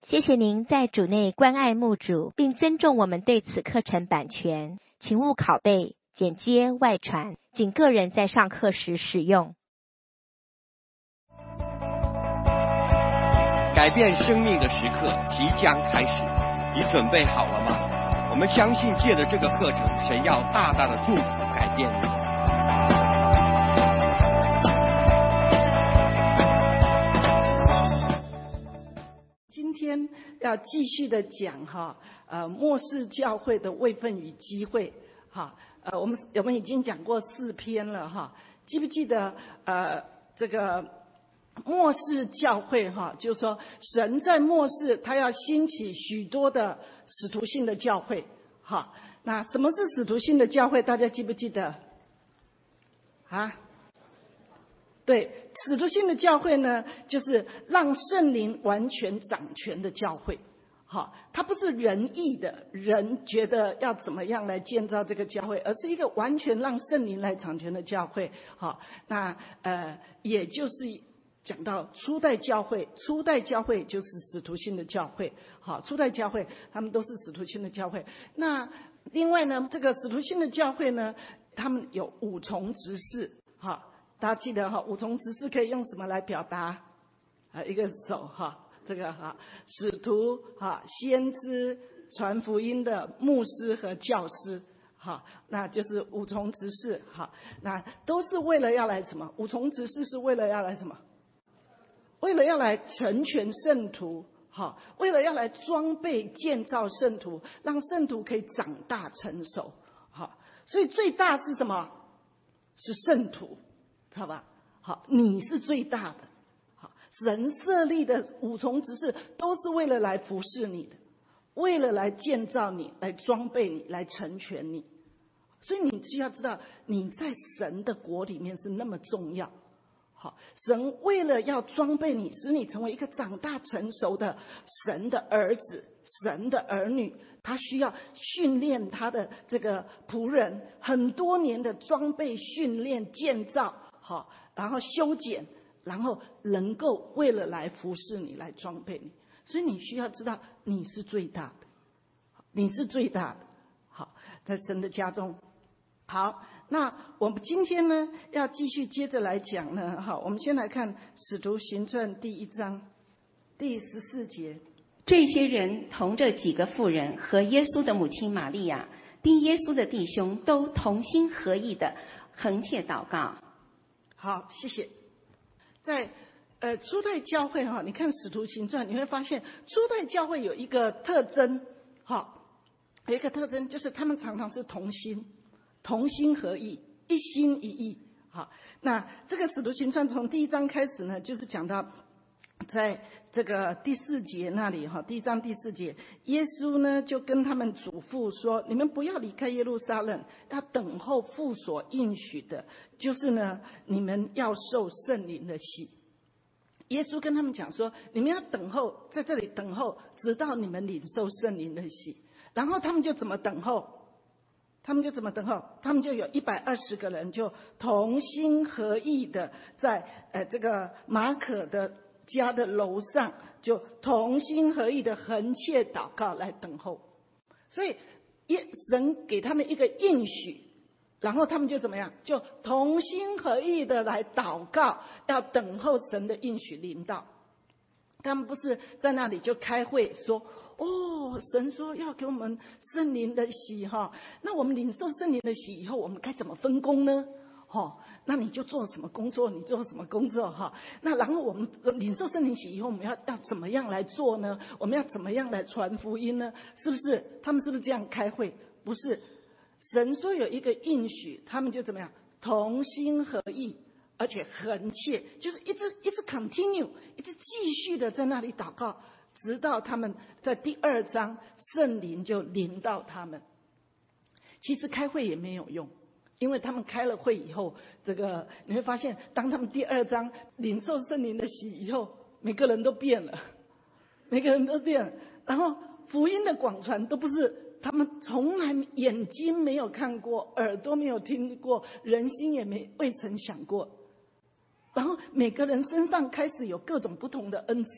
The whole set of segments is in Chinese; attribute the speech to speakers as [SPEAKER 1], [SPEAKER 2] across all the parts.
[SPEAKER 1] 谢谢您在主内关爱牧主，并尊重我们对此课程版权，请勿拷贝、剪接、外传，仅个人在上课时使用。
[SPEAKER 2] 改变生命的时刻即将开始，你准备好了吗？我们相信借着这个课程，神要大大的祝福改变你。
[SPEAKER 3] 今天要继续的讲末世教会的位分与机会我们已经讲过4篇了记不记得这个末世教会就是说神在末世他要兴起许多的使徒性的教会那什么是使徒性的教会？大家记不记得对，使徒性的教会呢，就是让圣灵完全掌权的教会。它不是人意的，人觉得要怎么样来建造这个教会，而是一个完全让圣灵来掌权的教会。那也就是讲到初代教会，初代教会就是使徒性的教会。初代教会他们都是使徒性的教会。那另外呢，这个使徒性的教会呢，他们有5重职事。大家记得5重职事可以用什么来表达？一个手这个使徒先知、传福音的牧师和教师那就是5重职事那都是为了要来什么？5重职事是为了要来什么？为了要来成全圣徒为了要来装备建造圣徒，让圣徒可以长大成熟所以最大是什么？是圣徒，好吧？你是最大的。神设立的5重职事都是为了来服侍你的，为了来建造你，来装备你，来成全你。所以你需要知道，你在神的国里面是那么重要。神为了要装备你，使你成为一个长大成熟的神的儿子、神的儿女，他需要训练他的这个仆人很多年的装备、训练、建造然后修剪，然后能够为了来服侍你，来装备你。所以你需要知道，你是最大的，你是最大的。在神的家中。好，那我们今天呢，要继续接着来讲呢。我们先来看《使徒行传》第1章第14节。
[SPEAKER 4] 这些人同着几个妇人和耶稣的母亲玛利亚，并耶稣的弟兄，都同心合意的横切祷告。
[SPEAKER 3] 好，谢谢。在初代教会你看《使徒行传》，你会发现初代教会有一个特征有一个特征，就是他们常常是同心合意，一心一意。那这个《使徒行传》从第1章开始呢，就是讲到在这个第4节那里第1章第4节，耶稣呢就跟他们嘱咐说，你们不要离开耶路撒冷，要等候父所应许的，就是呢你们要受圣灵的洗。耶稣跟他们讲说，你们要等候，在这里等候，直到你们领受圣灵的洗。然后他们就怎么等候？他们就有120个人就同心合意的在这个马可的家的楼上，就同心合意的横切祷告来等候。所以神给他们一个应许，然后他们就怎么样？就同心合意的来祷告，要等候神的应许临到。他们不是在那里就开会说，神说要给我们圣灵的洗那我们领受圣灵的洗以后，我们该怎么分工呢？那你就做什么工作，你做什么工作那然后我们领受圣灵洗以后，我们要怎么样来做呢？我们要怎么样来传福音呢？是不是？他们是不是这样开会？不是，神说有一个应许，他们就怎么样？同心合意，而且横切，就是一直 continue， 一直继续的在那里祷告，直到他们在第2章圣灵就临到他们。其实开会也没有用，因为他们开了会以后，这个你会发现，当他们第2章领受圣灵的洗以后，每个人都变了，然后福音的广传都不是他们从来眼睛没有看过，耳朵没有听过，人心也未曾想过。然后每个人身上开始有各种不同的恩赐，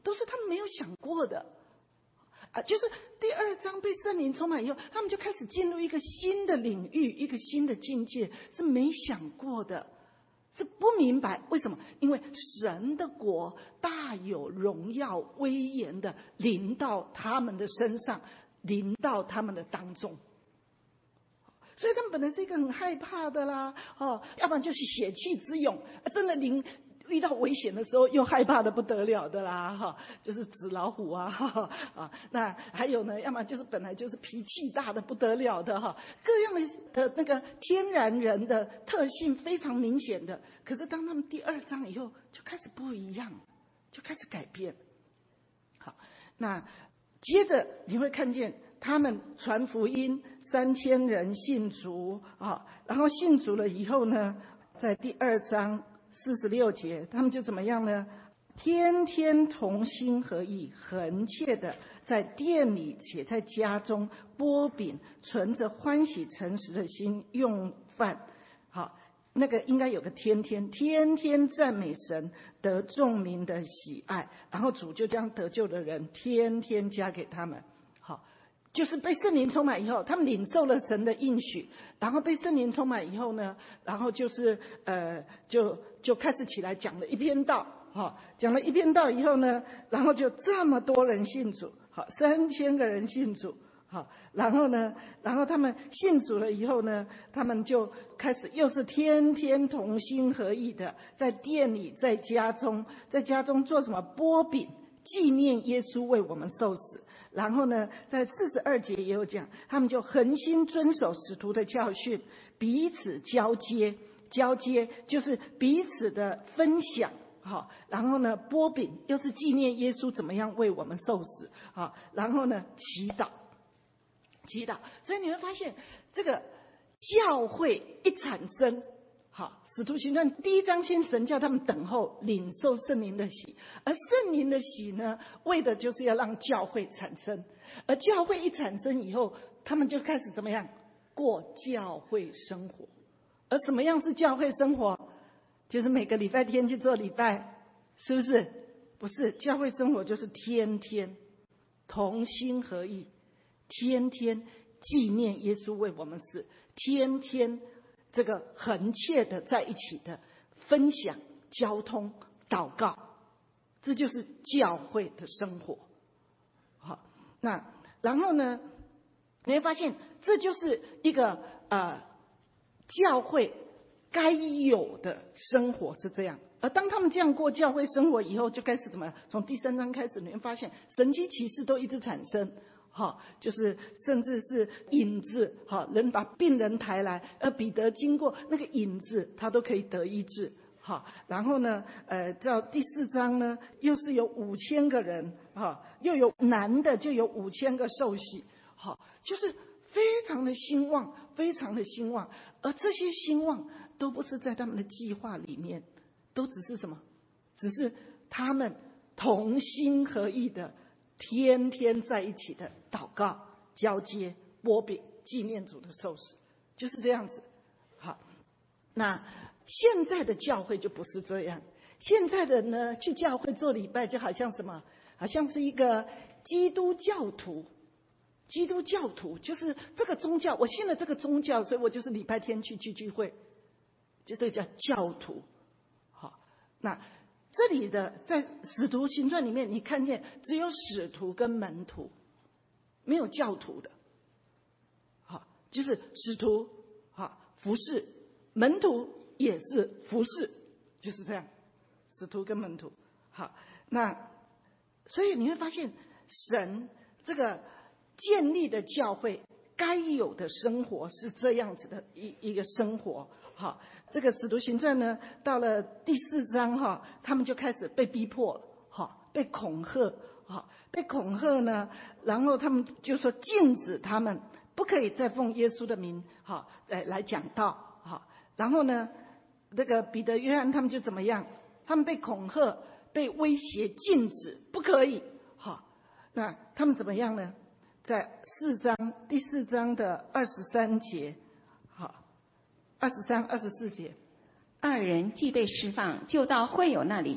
[SPEAKER 3] 都是他们没有想过的。就是第2章被圣灵充满以后，他们就开始进入一个新的领域，一个新的境界，是没想过的，是不明白为什么？因为神的国大有荣耀威严的临到他们的身上，临到他们的当中，所以他们本来是一个很害怕的啦，要不然就是血气之勇，真的遇到危险的时候又害怕的不得了的啦，就是纸老虎啊，那还有呢，要么就是本来就是脾气大的不得了的各样的那个天然人的特性非常明显的。可是当他们第2章以后，就开始不一样，就开始改变。好，那接着你会看见他们传福音，3000人信主然后信主了以后呢，在第2章46节，他们就怎么样呢？天天同心合意，恒切的在店里且在家中擘饼，存着欢喜诚实的心用饭。好，那个应该有个天天赞美神，得众民的喜爱，然后主就将得救的人天天加给他们。好，就是被圣灵充满以后，他们领受了神的应许，然后被圣灵充满以后呢，然后就是就开始起来讲了一篇道，讲了一篇道以后呢，然后就这么多人信主，3000个人信主，然后呢，然后他们信主了以后呢，他们就开始又是天天同心合意的，在店里，在家中做什么？擘饼，纪念耶稣为我们受死。然后呢，在42节也有讲，他们就恒心遵守使徒的教训，彼此交接就是彼此的分享。然后呢，擘饼又是纪念耶稣怎么样为我们受死。然后呢，祈祷。所以你会发现，这个教会一产生，使徒行传第1章先神叫他们等候领受圣灵的喜，而圣灵的喜呢，为的就是要让教会产生，而教会一产生以后，他们就开始怎么样过教会生活。而怎么样是教会生活？就是每个礼拜天去做礼拜，是不是？不是，教会生活就是天天同心合意，天天纪念耶稣为我们死，天天这个恒切的在一起的分享、交通、祷告，这就是教会的生活。好，那然后呢，你会发现这就是一个教会该有的生活是这样。而当他们这样过教会生活以后，就开始怎么？从第3章开始，你会发现神迹奇事都一直产生。就是甚至是影子，人把病人抬来，而彼得经过那个影子，他都可以得医治。然后呢，到第4章呢，又是有5000个人，又有男的就有5000个受洗，就是非常的兴旺，非常的兴旺。而这些兴旺都不是在他们的计划里面，都只是什么？只是他们同心合意的。天天在一起的祷告、交接、擘饼，纪念主的受死，就是这样子。好，那现在的教会就不是这样。现在的呢，去教会做礼拜就好像什么？好像是一个基督教徒。基督教徒就是这个宗教，我信了这个宗教，所以我就是礼拜天去聚会，就这个叫教徒。好，那这里的在使徒行传里面，你看见只有使徒跟门徒，没有教徒的。就是使徒服侍，门徒也是服侍，就是这样，使徒跟门徒。好，那所以你会发现，神这个建立的教会该有的生活是这样子的一个生活。这个使徒行传呢，到了第4章他们就开始被逼迫了，被恐吓呢，然后他们就说禁止他们不可以再奉耶稣的名来讲道。然后呢，这个彼得、约翰他们就怎么样？他们被恐吓、被威胁，禁止不可以。那他们怎么样呢？在第4章的23节，23、24节，
[SPEAKER 4] 2人既被释放，就到会友那里去，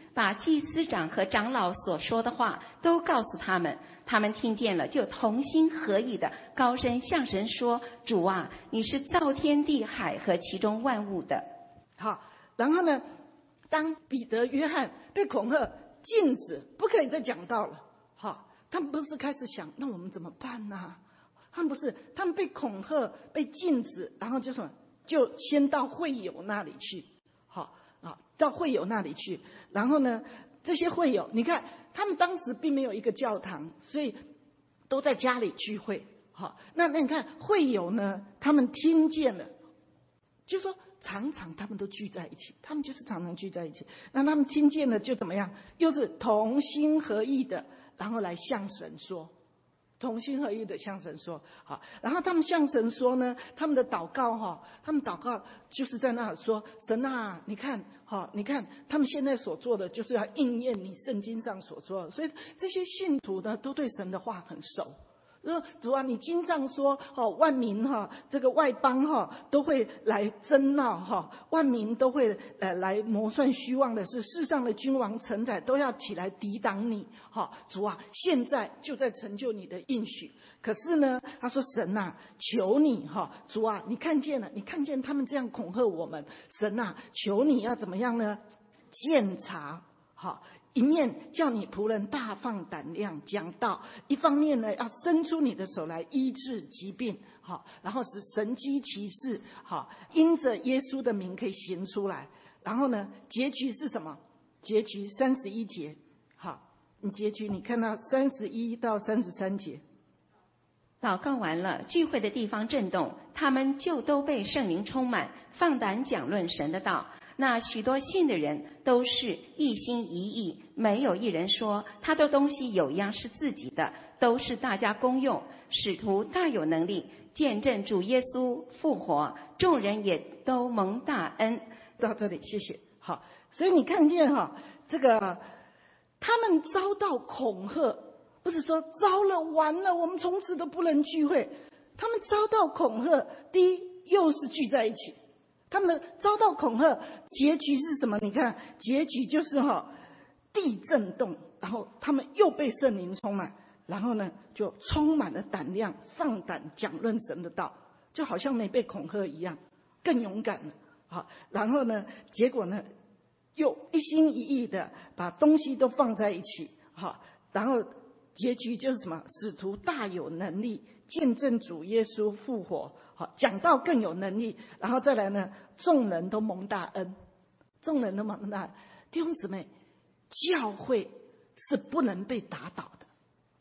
[SPEAKER 4] 把祭司长和长老所说的话都告诉他们。他们听见了，就同心合意的高声向神说：主啊，你是造天地海和其中万物的。
[SPEAKER 3] 好，然后呢，当彼得、约翰被恐吓禁止不可以再讲道了，好，他们不是开始想那我们怎么办呢？他们不是，他们被恐吓被禁止，然后就什么，就先到会友那里去，好啊，到会友那里去，然后呢，这些会友，你看他们当时并没有一个教堂，所以都在家里聚会，好，那你看会友呢，他们听见了，就说常常他们都聚在一起，他们就是常常聚在一起，那他们听见了就怎么样，又是同心合意的，然后来向神说。同心合意的向神说，好，然后他们向神说呢，他们的祷告他们祷告就是在那说，神啊，你看你看他们现在所做的就是要应验你圣经上所说的，所以这些信徒呢都对神的话很熟。主啊，你经上说万民这个外邦都会来争闹万民都会来谋算虚妄的事，世上的君王臣宰都要起来抵挡你主啊，现在就在成就你的应许。可是呢，他说神啊，求你主啊，你看见了，你看见他们这样恐吓我们，神啊，求你要怎么样呢？鉴察一面叫你仆人大放胆量讲道，一方面呢要伸出你的手来医治疾病，然后使神迹奇事因着耶稣的名可以行出来。然后呢，结局是什么？结局31节，你结局你看到31到33节。
[SPEAKER 4] 祷告完了，聚会的地方震动，他们就都被圣灵充满，放胆讲论神的道。那许多信的人都是一心一意，没有一人说他的东西有一样是自己的，都是大家公用。使徒大有能力见证主耶稣复活，众人也都蒙大恩。
[SPEAKER 3] 到这里，谢谢。好，所以你看见这个他们遭到恐吓，不是说糟了完了我们从此都不能聚会，他们遭到恐吓，第一又是聚在一起，他们遭到恐吓，结局是什么？你看结局就是地震动，然后他们又被圣灵充满，然后呢就充满了胆量，放胆讲论神的道，就好像没被恐吓一样，更勇敢了。然后呢，结果呢又一心一意的把东西都放在一起，然后结局就是什么？使徒大有能力见证主耶稣复活，讲道更有能力，然后再来呢，众人都蒙大恩，众人都蒙大恩。弟兄姊妹，教会是不能被打倒的。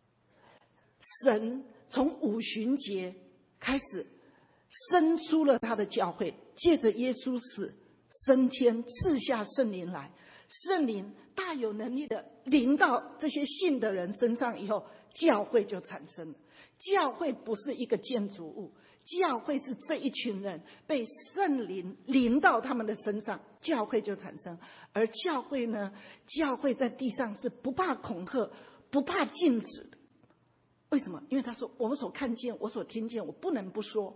[SPEAKER 3] 神从五旬节开始生出了他的教会，借着耶稣死升天，赐下圣灵来，圣灵大有能力的临到这些信的人身上以后，教会就产生了。教会不是一个建筑物，教会是这一群人被圣灵临到他们的身上，教会就产生。而教会呢，教会在地上是不怕恐吓，不怕禁止的。为什么？因为他说我所看见我所听见我不能不说。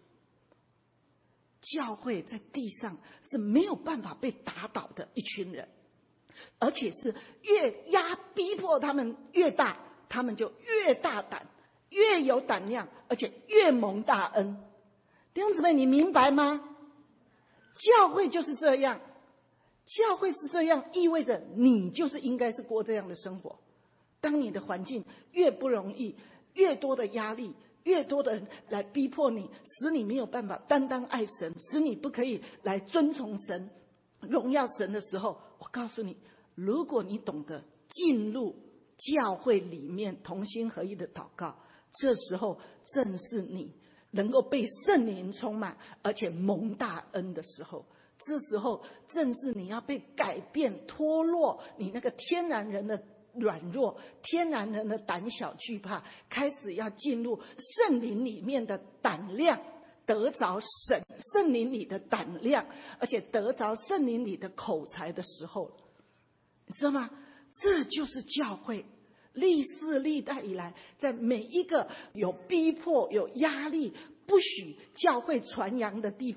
[SPEAKER 3] 教会在地上是没有办法被打倒的一群人，而且是越逼迫他们越大，他们就越大胆，越有胆量，而且越蒙大恩。弟兄姊妹，你明白吗？教会就是这样，教会是这样，意味着你就是应该是过这样的生活。当你的环境越不容易，越多的压力，越多的人来逼迫你，使你没有办法单单爱神，使你不可以来遵从神、荣耀神的时候，我告诉你，如果你懂得进入教会里面同心合一的祷告，这时候正是你能够被圣灵充满，而且蒙大恩的时候。这时候正是你要被改变、脱落你那个天然人的软弱，天然人的胆小惧怕，开始要进入圣灵里面的胆量，得着圣灵里的胆量，而且得着圣灵里的口才的时候，你知道吗？这就是教会历世历代以来，在每一个有逼迫、有压力、不许教会传扬的地方，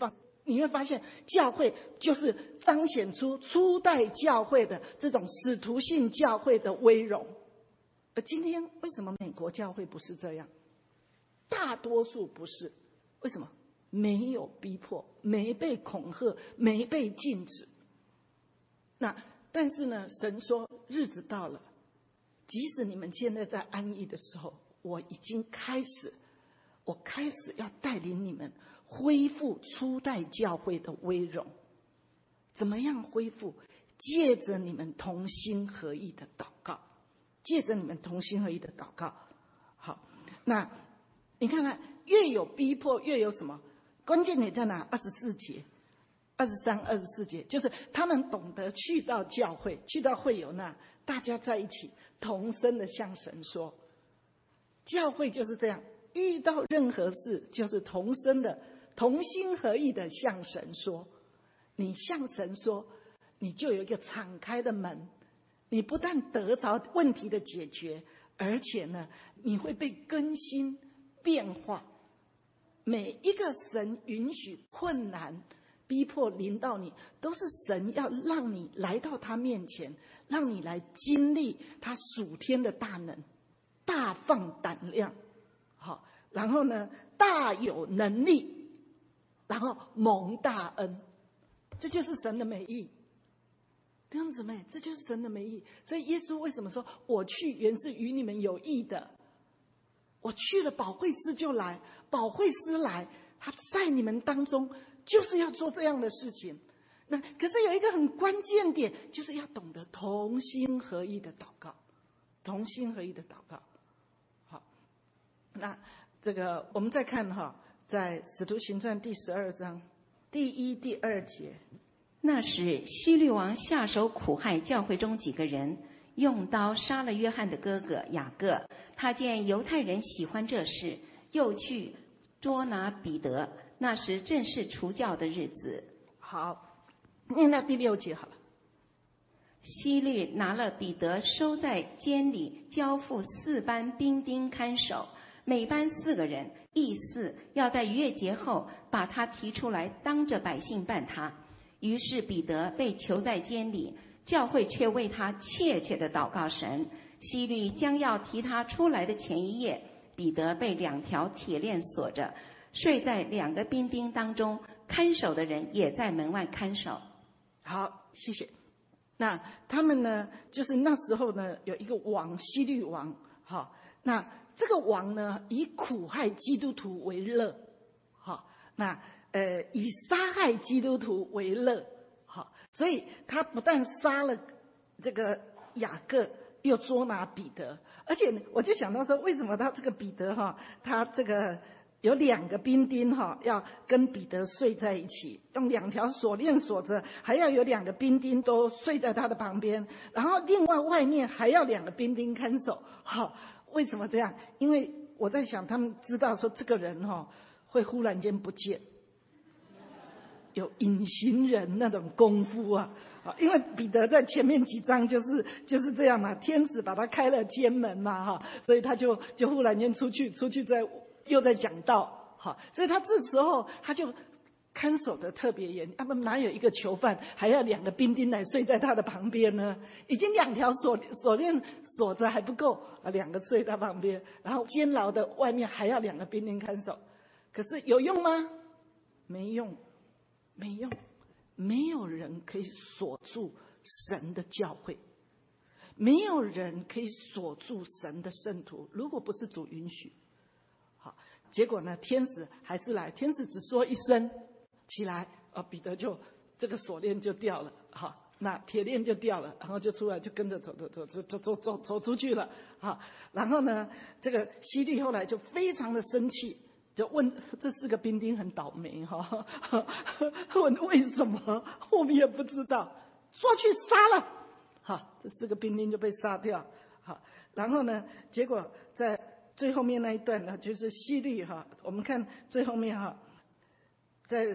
[SPEAKER 3] 你会发现教会就是彰显出初代教会的这种使徒性教会的威荣。而今天为什么美国教会不是这样？大多数不是，为什么？没有逼迫，没被恐吓，没被禁止。但是呢，神说日子到了，即使你们现在在安逸的时候，我开始要带领你们恢复初代教会的威荣。怎么样恢复？借着你们同心合意的祷告，借着你们同心合意的祷告。好，那你看看，越有逼迫，越有什么？关键点在哪？24节、23、24节，就是他们懂得去到教会，去到会友那，大家在一起同声的向神说。教会就是这样，遇到任何事就是同声的、同心合意的向神说。你向神说，你就有一个敞开的门，你不但得着问题的解决，而且呢，你会被更新变化。每一个神允许困难逼迫临到你，都是神要让你来到他面前，让你来经历他属天的大能，大放胆量，好，然后呢，大有能力，然后蒙大恩，这就是神的美意。弟兄姊妹，这就是神的美意。所以耶稣为什么说我去原是与你们有益的？我去了，保惠师就来，保惠师来，他在你们当中就是要做这样的事情。那可是有一个很关键点，就是要懂得同心合意的祷告，同心合意的祷告。好，那这个我们再看在使徒行传第12章第1、第2节。
[SPEAKER 4] 那时希律王下手苦害教会中几个人，用刀杀了约翰的哥哥雅各。他见犹太人喜欢这事，又去捉拿彼得。那时正是除酵的日子。
[SPEAKER 3] 好，念到第6节好了。
[SPEAKER 4] 希律拿了彼得收在监里，交付4班兵丁看守，每班4个人，意思要在逾越节后把他提出来，当着百姓办他。于是彼得被囚在监里，教会却为他切切的祷告神。希律将要提他出来的前一夜，彼得被2条铁链锁着，睡在2个兵丁当中，看守的人也在门外看守。
[SPEAKER 3] 好，谢谢。那他们呢，就是那时候呢，有一个王，希律王。好，那这个王呢，以苦害基督徒为乐。好，那以杀害基督徒为乐。好，所以他不但杀了这个雅各，又捉拿彼得。而且我就想到说，为什么他这个彼得他这个有2个兵丁要跟彼得睡在一起，用2条锁链锁着，还要有2个兵丁都睡在他的旁边，然后另外外面还要2个兵丁看守。好，为什么这样？因为我在想，他们知道说这个人会忽然间不见，有隐形人那种功夫啊。因为彼得在前面几章就是这样嘛，天使把他开了监门嘛，所以他就忽然间出去又在讲道，所以他这时候他就看守的特别严。他们哪有一个囚犯还要2个兵丁来睡在他的旁边呢？已经2条锁链锁着还不够，2个睡在旁边，然后监牢的外面还要2个兵丁看守。可是有用吗？没用，没用。没有人可以锁住神的教会，没有人可以锁住神的圣徒，如果不是主允许。好，结果呢，天使还是来，天使只说一声起来，彼得就这个锁链就掉了，好，那铁链就掉了，然后就出来，就跟着走出去了。好，然后呢，这个希律后来就非常的生气，就问这4个兵丁很倒霉问为什么，我们也不知道，说去杀了。好，这4个兵丁就被杀掉。好，然后呢，结果在最后面那一段呢，就是希律我们看最后面在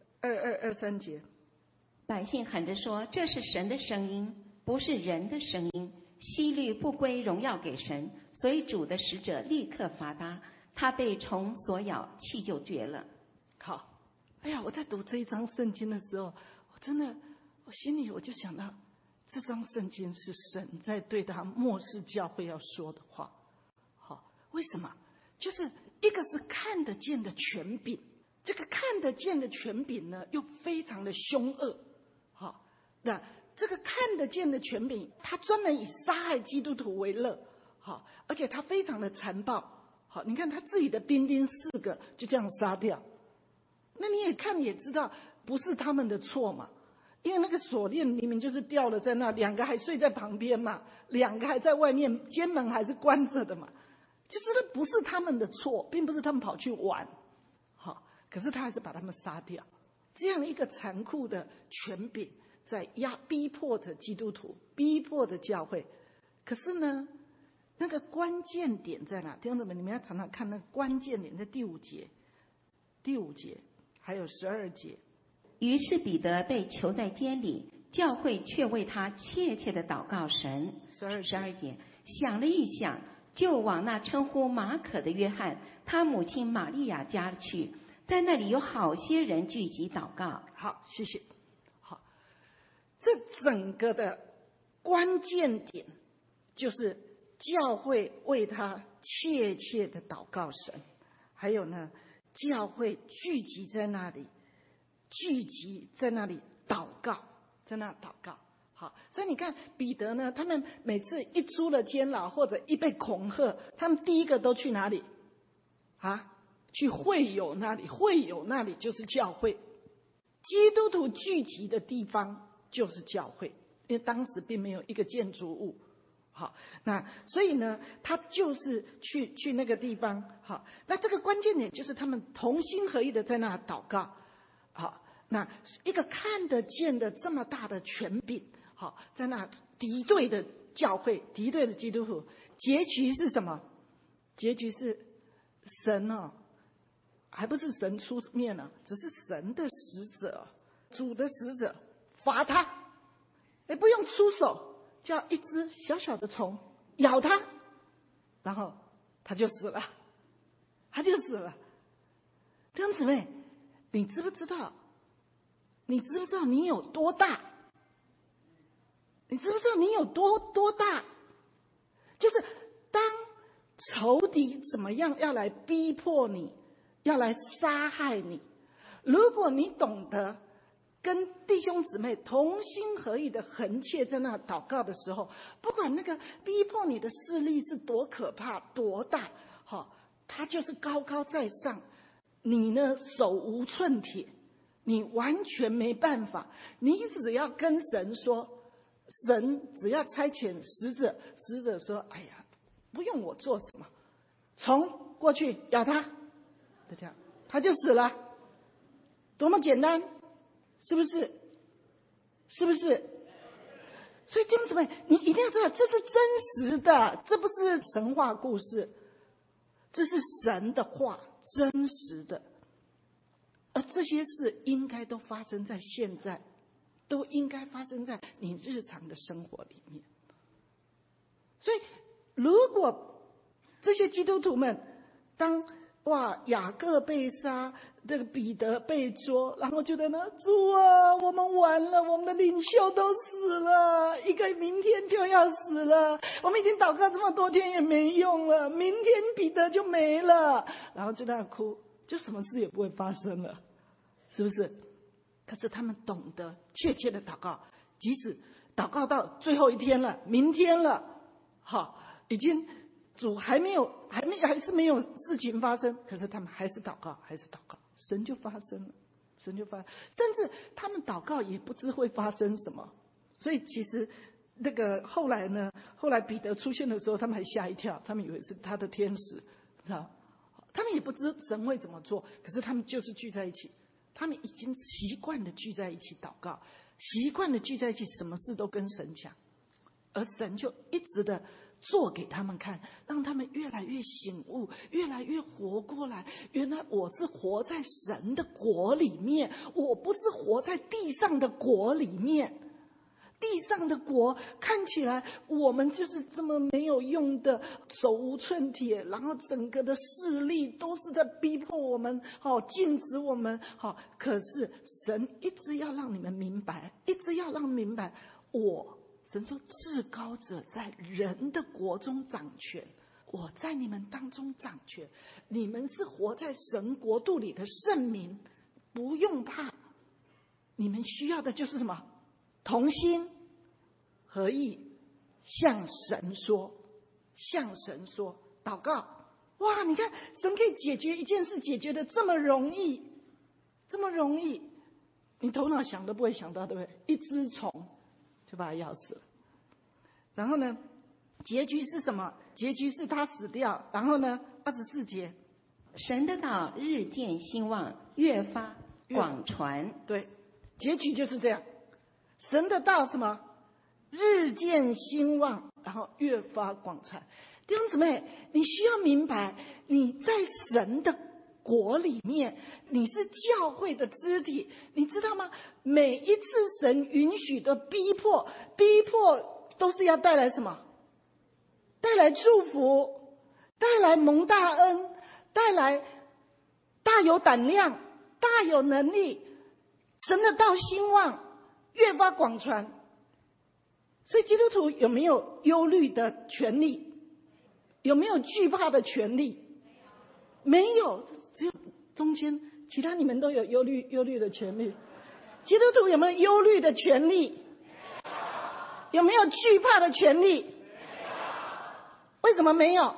[SPEAKER 3] 22、23节，
[SPEAKER 4] 百姓喊着说：“这是神的声音，不是人的声音。”希律不归荣耀给神，所以主的使者立刻罚他，他被虫所咬，气就绝了。
[SPEAKER 3] 好， 哎呀，我在读这一章圣经的时候，我心里我就想到，这章圣经是神在对他末世教会要说的话。好，为什么？就是一个是看得见的权柄，这个看得见的权柄呢，又非常的凶恶。好，那这个看得见的权柄，他专门以杀害基督徒为乐。好，而且他非常的残暴。好，你看他自己的兵丁4个就这样杀掉。那你也看也知道，不是他们的错嘛，因为那个锁链明明就是掉了在那，2个还睡在旁边嘛，2个还在外面，监门还是关着的嘛，就是那不是他们的错，并不是他们跑去玩。好，可是他还是把他们杀掉。这样一个残酷的权柄在逼迫着基督徒，逼迫着教会。可是呢，那个关键点在哪？弟兄姊妹，你们要常常看那个关键点在第5节还有12节。
[SPEAKER 4] 于是彼得被囚在监里，教会却为他切切的祷告神。12节，想了一想，就往那称呼马可的约翰他母亲玛利亚家去，在那里有好些人聚集祷告。
[SPEAKER 3] 好，谢谢。好，这整个的关键点就是教会为他切切的祷告神，还有呢，教会聚集在那里祷告，在那祷告。好，所以你看彼得呢，他们每次一出了监牢或者一被恐吓，他们第一个都去哪里啊？去会友那里。会友那里就是教会，基督徒聚集的地方就是教会，因为当时并没有一个建筑物。好，那所以呢，他就是去那个地方。好，那这个关键点就是他们同心合意的在那祷告。好，那一个看得见的这么大的权柄，好，在那敌对的教会，敌对的基督徒，结局是什么？结局是神还不是神出面了，只是神的使者，主的使者罚他，也不用出手，叫一只小小的虫咬他，然后他就死了。弟兄姊妹，你知不知道你有多大？你知不知道你有多大？就是当仇敌怎么样要来逼迫你，要来杀害你，如果你懂得跟弟兄姊妹同心合意的横切在那祷告的时候，不管那个逼迫你的势力是多可怕多大，他就是高高在上，你呢手无寸铁，你完全没办法。你只要跟神说，神只要差遣使者，使者说哎呀不用我做什么，虫过去咬他，就这样他就死了，多么简单，是不是？所以弟兄姊妹，你一定要知道，这是真实的，这不是神话故事，这是神的话，真实的。而这些事应该都发生在现在，都应该发生在你日常的生活里面。所以如果这些基督徒们当雅各被杀，这个彼得被捉，然后就在那，主啊，我们完了，我们的领袖都死了，一个明天就要死了，我们已经祷告这么多天也没用了，明天彼得就没了，然后就在那哭，就什么事也不会发生了，是不是？可是他们懂得切切的祷告，即使祷告到最后一天了，明天了，好，已经主还是没有事情发生，可是他们还是祷告，神就发生了，甚至他们祷告也不知会发生什么。所以其实那个后来彼得出现的时候，他们还吓一跳，他们以为是他的天使，知道？他们也不知神会怎么做，可是他们就是聚在一起，他们已经习惯的聚在一起祷告，习惯的聚在一起，什么事都跟神讲，而神就一直的做给他们看，让他们越来越醒悟，越来越活过来。原来我是活在神的国里面，我不是活在地上的国里面。 地上的国看起来我们就是这么没有用的，手无寸铁，然后整个的势力都是在逼迫我们，禁止我们。可是神一直要让你们明白，一直要让明白，神说至高者在人的国中掌权，我在你们当中掌权，你们是活在神国度里的圣民，不用怕。你们需要的就是什么？同心合意，向神说，向神说，祷告。哇，你看神可以解决一件事，解决的这么容易，这么容易，你头脑想都不会想到，对不对？一只虫就把他咬死了。然后呢，结局是什么？结局是他死掉。然后呢，24节，
[SPEAKER 4] 神的道日渐兴旺，越发广传。
[SPEAKER 3] 对，结局就是这样。神的道什么？日渐兴旺，然后越发广传。弟兄姊妹，你需要明白，你在神的国里面，你是教会的肢体，你知道吗？每一次神允许的逼迫都是要带来什么？带来祝福，带来蒙大恩，带来大有胆量，大有能力，神的道兴旺，越发广传。所以基督徒有没有忧虑的权利？有没有惧怕的权利？没有，只有中间其他你们都有忧虑的权利。基督徒有没有忧虑的权利？有没有惧怕的权利？为什么没有？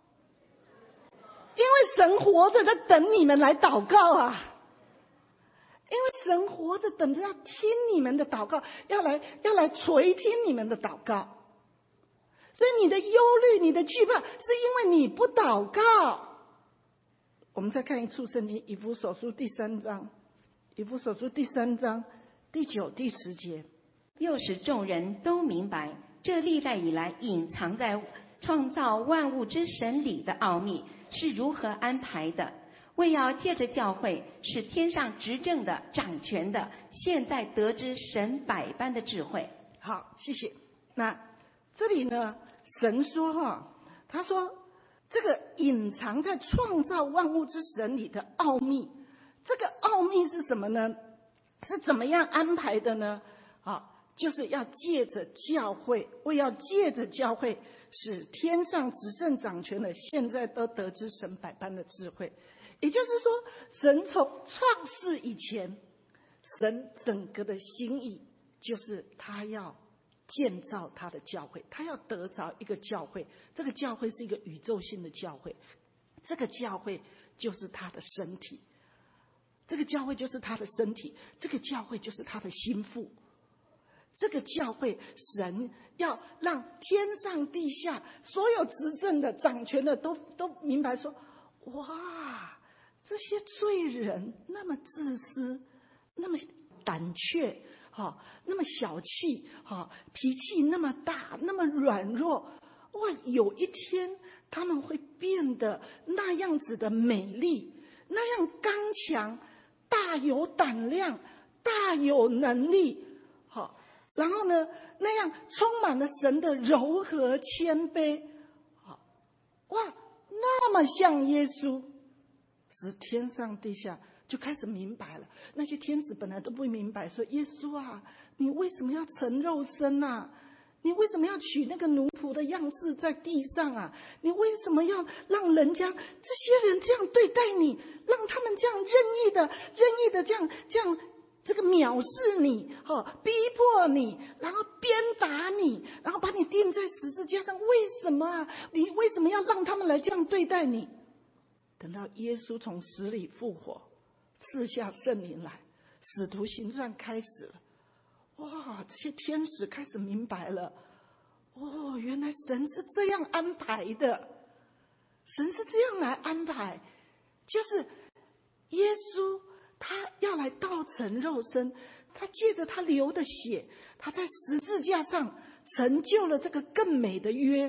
[SPEAKER 3] 因为神活着在等你们来祷告啊！因为神活着等着要听你们的祷告，要来垂听你们的祷告。所以你的忧虑、你的惧怕，是因为你不祷告。我们再看一处圣经，以弗所书第3章，以弗所书第3章第9、第10节。
[SPEAKER 4] 又使众人都明白，这历代以来隐藏在创造万物之神里的奥秘是如何安排的，为要借着教会使天上执政的、掌权的，现在得知神百般的智慧。
[SPEAKER 3] 好，谢谢。那这里呢，神说他说这个隐藏在创造万物之神里的奥秘，这个奥秘是什么呢？是怎么样安排的呢？就是要借着教会，为要借着教会使天上执政掌权的现在都得知神百般的智慧。也就是说，神从创世以前，神整个的心意就是他要建造他的教会，他要得着一个教会，这个教会是一个宇宙性的教会，这个教会就是他的身体，这个教会就是他的身体，这个教会就是他的心腹。这个教会，神要让天上地下所有执政的、掌权的都明白说，哇，这些罪人那么自私，那么胆怯，那么小气，脾气那么大，那么软弱，哇，有一天他们会变得那样子的美丽，那样刚强，大有胆量，大有能力，然后呢，那样充满了神的柔和谦卑，哇，那么像耶稣，使天上地下就开始明白了。那些天使本来都不明白，说耶稣啊，你为什么要成肉身啊？你为什么要取那个奴仆的样式在地上啊？你为什么要让人家这些人这样对待你，让他们这样任意的这样这个藐视你，逼迫你，然后鞭打你，然后把你钉在十字架上，为什么啊？你为什么要让他们来这样对待你？等到耶稣从死里复活，赐下圣灵来，使徒行传开始了。哇，这些天使开始明白了，原来神是这样安排的，神是这样来安排，就是耶稣他要来道成肉身，他借着他流的血，他在十字架上成就了这个更美的约，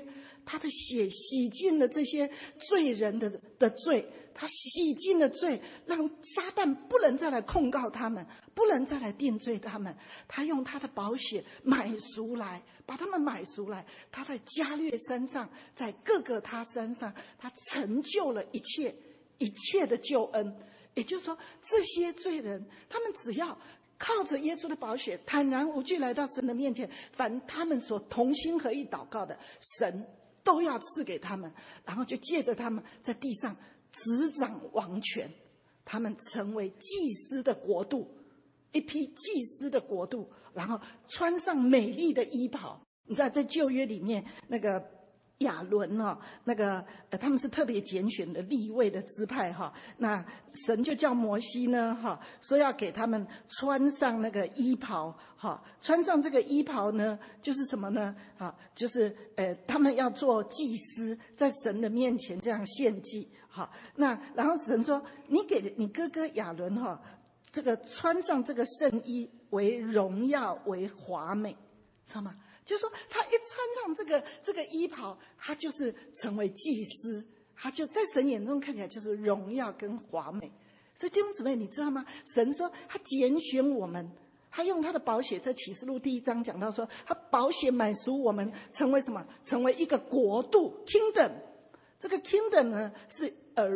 [SPEAKER 3] 他的血洗净了这些罪人的罪，他洗净了罪，让撒旦不能再来控告他们，不能再来定罪他们。他用他的宝血买赎来，把他们买赎来。他在加略山上，在各个他山上，他成就了一切的救恩。也就是说，这些罪人，他们只要靠着耶稣的宝血，坦然无惧来到神的面前，凡他们所同心合意祷告的，神都要赐给他们。然后就借着他们在地上执掌王权，他们成为祭司的国度，一批祭司的国度，然后穿上美丽的衣袍。你知道在旧约里面，那个亚伦他们是特别拣选的利未的支派那神就叫摩西呢说要给他们穿上那个衣袍穿上这个衣袍呢，就是什么呢就是他们要做祭司，在神的面前这样献祭那然后神说，你给你哥哥亚伦这个穿上这个圣衣，为荣耀，为华美，知道吗？就是说他一穿上这个衣袍，他就是成为祭司，他就在神眼中看起来就是荣耀跟华美。所以弟兄姊妹，你知道吗？神说他拣选我们，他用他的宝血，在启示录第1章讲到说，他宝血买赎我们，成为什么？成为一个国度 kingdom。 这个 kingdom 呢是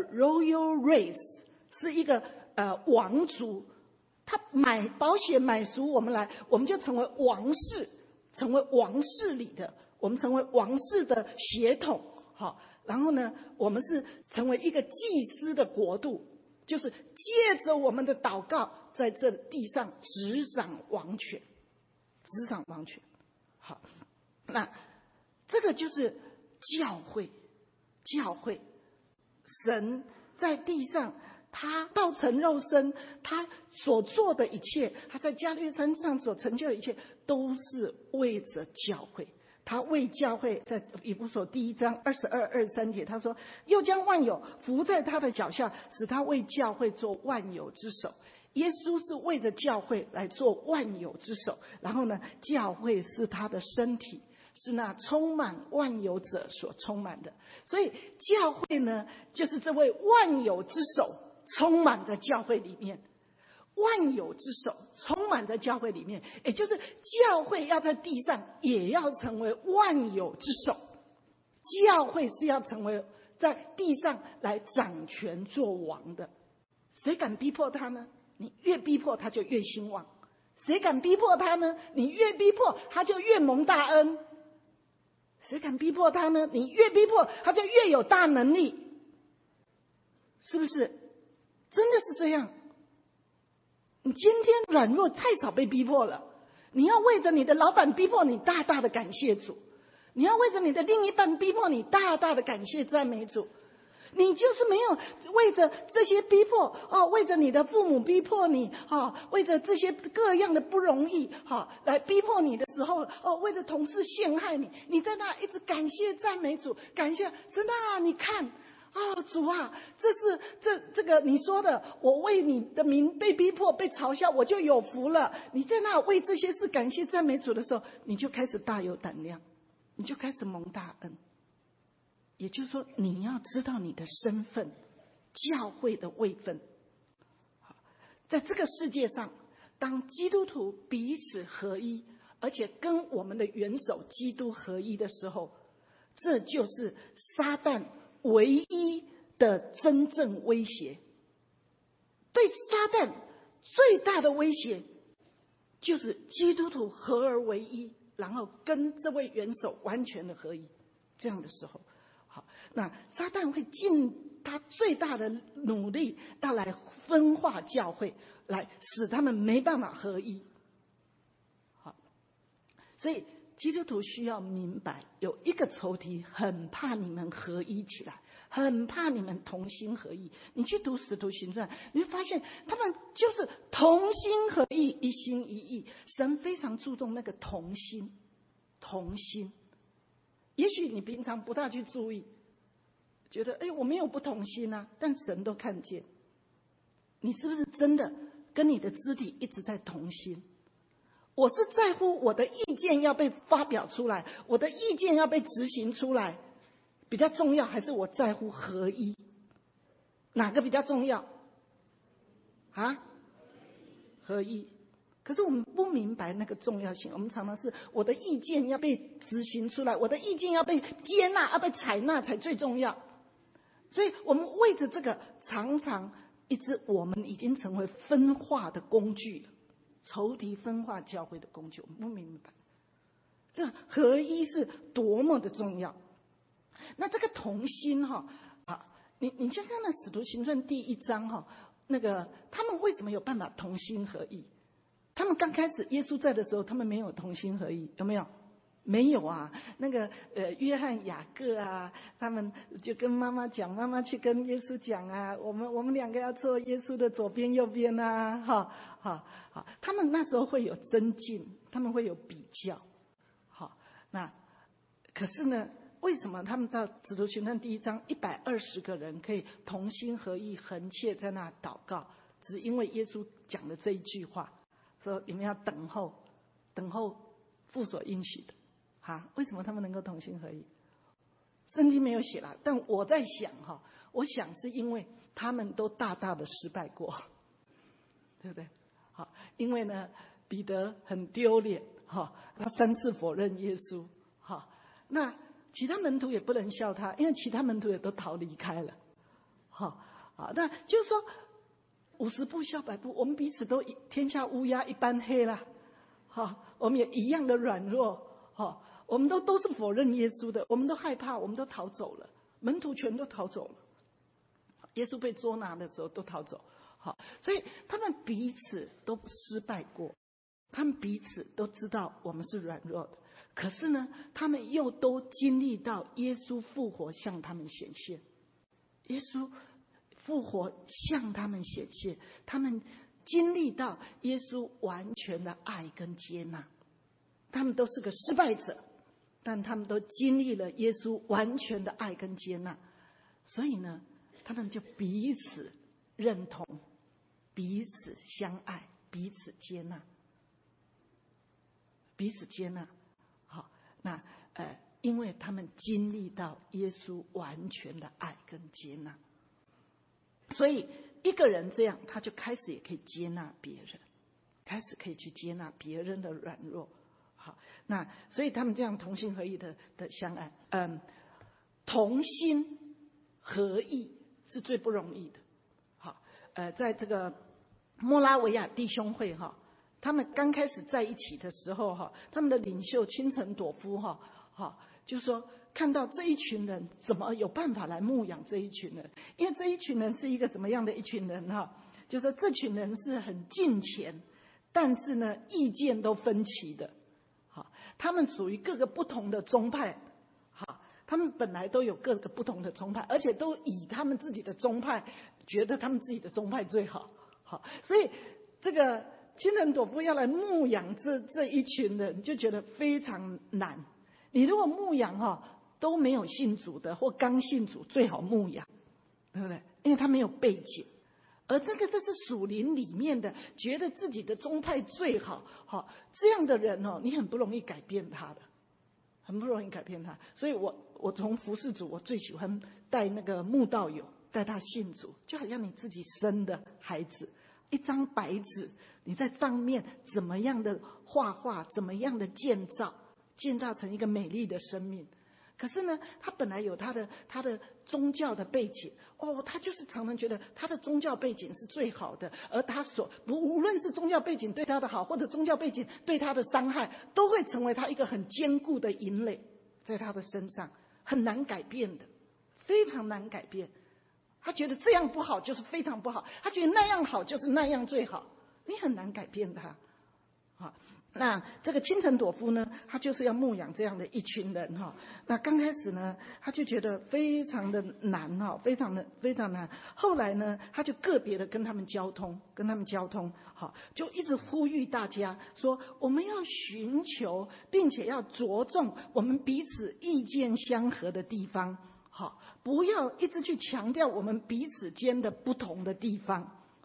[SPEAKER 3] royal race， 是一个王族。他宝血买赎我们来，我们就成为王室，成为王室里的，我们成为王室的血统然后呢，我们是成为一个祭司的国度，就是借着我们的祷告，在这地上执掌王权，执掌王权。好，那这个就是教会，神在地上，他道成肉身，他所做的一切，他在加略山上所成就的一切，都是为着教会。他为教会，在以弗所第1章22、23节，他说，又将万有伏在他的脚下，使他为教会做万有之首。耶稣是为着教会来做万有之首，然后呢，教会是他的身体，是那充满万有者所充满的。所以教会呢，就是这位万有之首充满在教会里面，万有之首充满在教会里面，也就是教会要在地上也要成为万有之首。教会是要成为在地上来掌权做王的。谁敢逼迫他呢？你越逼迫他就越兴旺。谁敢逼迫他呢？你越逼迫他就越蒙大恩。谁敢逼迫他呢？你越逼迫他就越有大能力。是不是？真的是这样。你今天软弱太少被逼迫了，你要为着你的老板逼迫你，大大的感谢主；你要为着你的另一半逼迫你，大大的感谢赞美主。你就是没有为着这些逼迫为着你的父母逼迫你为着这些各样的不容易来逼迫你的时候为着同事陷害你，你在那一直感谢赞美主，感谢神啊！你看主啊，这个你说的，我为你的名被逼迫被嘲笑，我就有福了。你在那为这些事感谢赞美主的时候，你就开始大有胆量，你就开始蒙大恩。也就是说，你要知道你的身份，教会的位分。在这个世界上，当基督徒彼此合一，而且跟我们的元首基督合一的时候，这就是撒旦唯一的真正威胁。对撒旦最大的威胁，就是基督徒合而为一，然后跟这位元首完全的合一。这样的时候，好，那撒旦会尽他最大的努力，要来分化教会，来使他们没办法合一。好，所以基督徒需要明白，有一个仇敌很怕你们合一起来，很怕你们同心合意。你去读使徒行传，你会发现他们就是同心合意，一心一意。神非常注重那个同心，同心。也许你平常不大去注意，觉得我没有不同心啊，但神都看见。你是不是真的跟你的肢体一直在同心？我是在乎我的意见要被发表出来，我的意见要被执行出来， 比较重要，还是我在乎合一？哪个比较重要？啊？合一。可是我们不明白那个重要性，我们常常是我的意见要被执行出来，我的意见要被接纳，要被采纳才最重要。所以我们为着这个，常常我们已经成为分化的工具了，仇敌分化教会的工具，我们不明白这合一是多么的重要。那这个同心你先看那使徒行传第1章那个他们为什么有办法同心合意？他们刚开始耶稣在的时候，他们没有同心合意，有没有？没有啊。那个约翰、雅各啊，他们就跟妈妈讲，妈妈去跟耶稣讲啊，我们2个要坐耶稣的左边右边啊，他们那时候会有增进，他们会有比较，那可是呢，为什么他们到使徒行传第1章120个人可以同心合意横切在那祷告？只因为耶稣讲了这一句话，说你们要等候父所应许的。为什么他们能够同心合意？圣经没有写了，但我在想我想是因为他们都大大的失败过，对不对？因为呢，彼得很丢脸他3次否认耶稣，那其他门徒也不能笑他，因为其他门徒也都逃离开了，那就是说50步笑100步，我们彼此都天下乌鸦一般黑了，我们也一样的软弱，我们都是否认耶稣的，我们都害怕，我们都逃走了，门徒全都逃走了，耶稣被捉拿的时候都逃走，所以他们彼此都失败过，他们彼此都知道我们是软弱的，可是呢，他们又都经历到耶稣复活向他们显现，耶稣复活向他们显现，他们经历到耶稣完全的爱跟接纳，他们都是个失败者，但他们都经历了耶稣完全的爱跟接纳，所以呢，他们就彼此认同，彼此相爱，彼此接纳，彼此接纳。那因为他们经历到耶稣完全的爱跟接纳，所以一个人这样，他就开始也可以接纳别人，开始可以去接纳别人的软弱。那所以他们这样同心合意的相爱，同心合意是最不容易的。在这个莫拉维亚弟兄会他们刚开始在一起的时候他们的领袖钦陈朵夫就说看到这一群人怎么有办法来牧养这一群人，因为这一群人是一个怎么样的一群人就说这群人是很敬虔，但是呢意见都分歧的，他们属于各个不同的宗派，他们本来都有各个不同的宗派，而且都以他们自己的宗派觉得他们自己的宗派最好，所以这个钦陈朵夫要来牧养这一群人，就觉得非常难。你如果牧养都没有信主的或刚信主，最好牧养，对不对？因为他没有背景，而这是属灵里面的，觉得自己的宗派最好，这样的人你很不容易改变他的，很不容易改变他。所以我从服事主，我最喜欢带那个慕道友，带他信主，就好像你自己生的孩子，一张白纸，你在上面怎么样的画，怎么样的建造成一个美丽的生命。可是呢，他本来有他的宗教的背景，他就是常常觉得他的宗教背景是最好的，而他无论是宗教背景对他的好，或者宗教背景对他的伤害，都会成为他一个很坚固的营垒，在他的身上很难改变的，非常难改变。他觉得这样不好就是非常不好，他觉得那样好就是那样最好，你很难改变他。那这个钦陈朵夫呢，他就是要牧养这样的一群人那刚开始呢，他就觉得非常的难非常难。后来呢，他就个别的跟他们交通，就一直呼吁大家说，我们要寻求，并且要着重我们彼此意见相合的地方，不要一直去强调我们彼此间的不同的地方。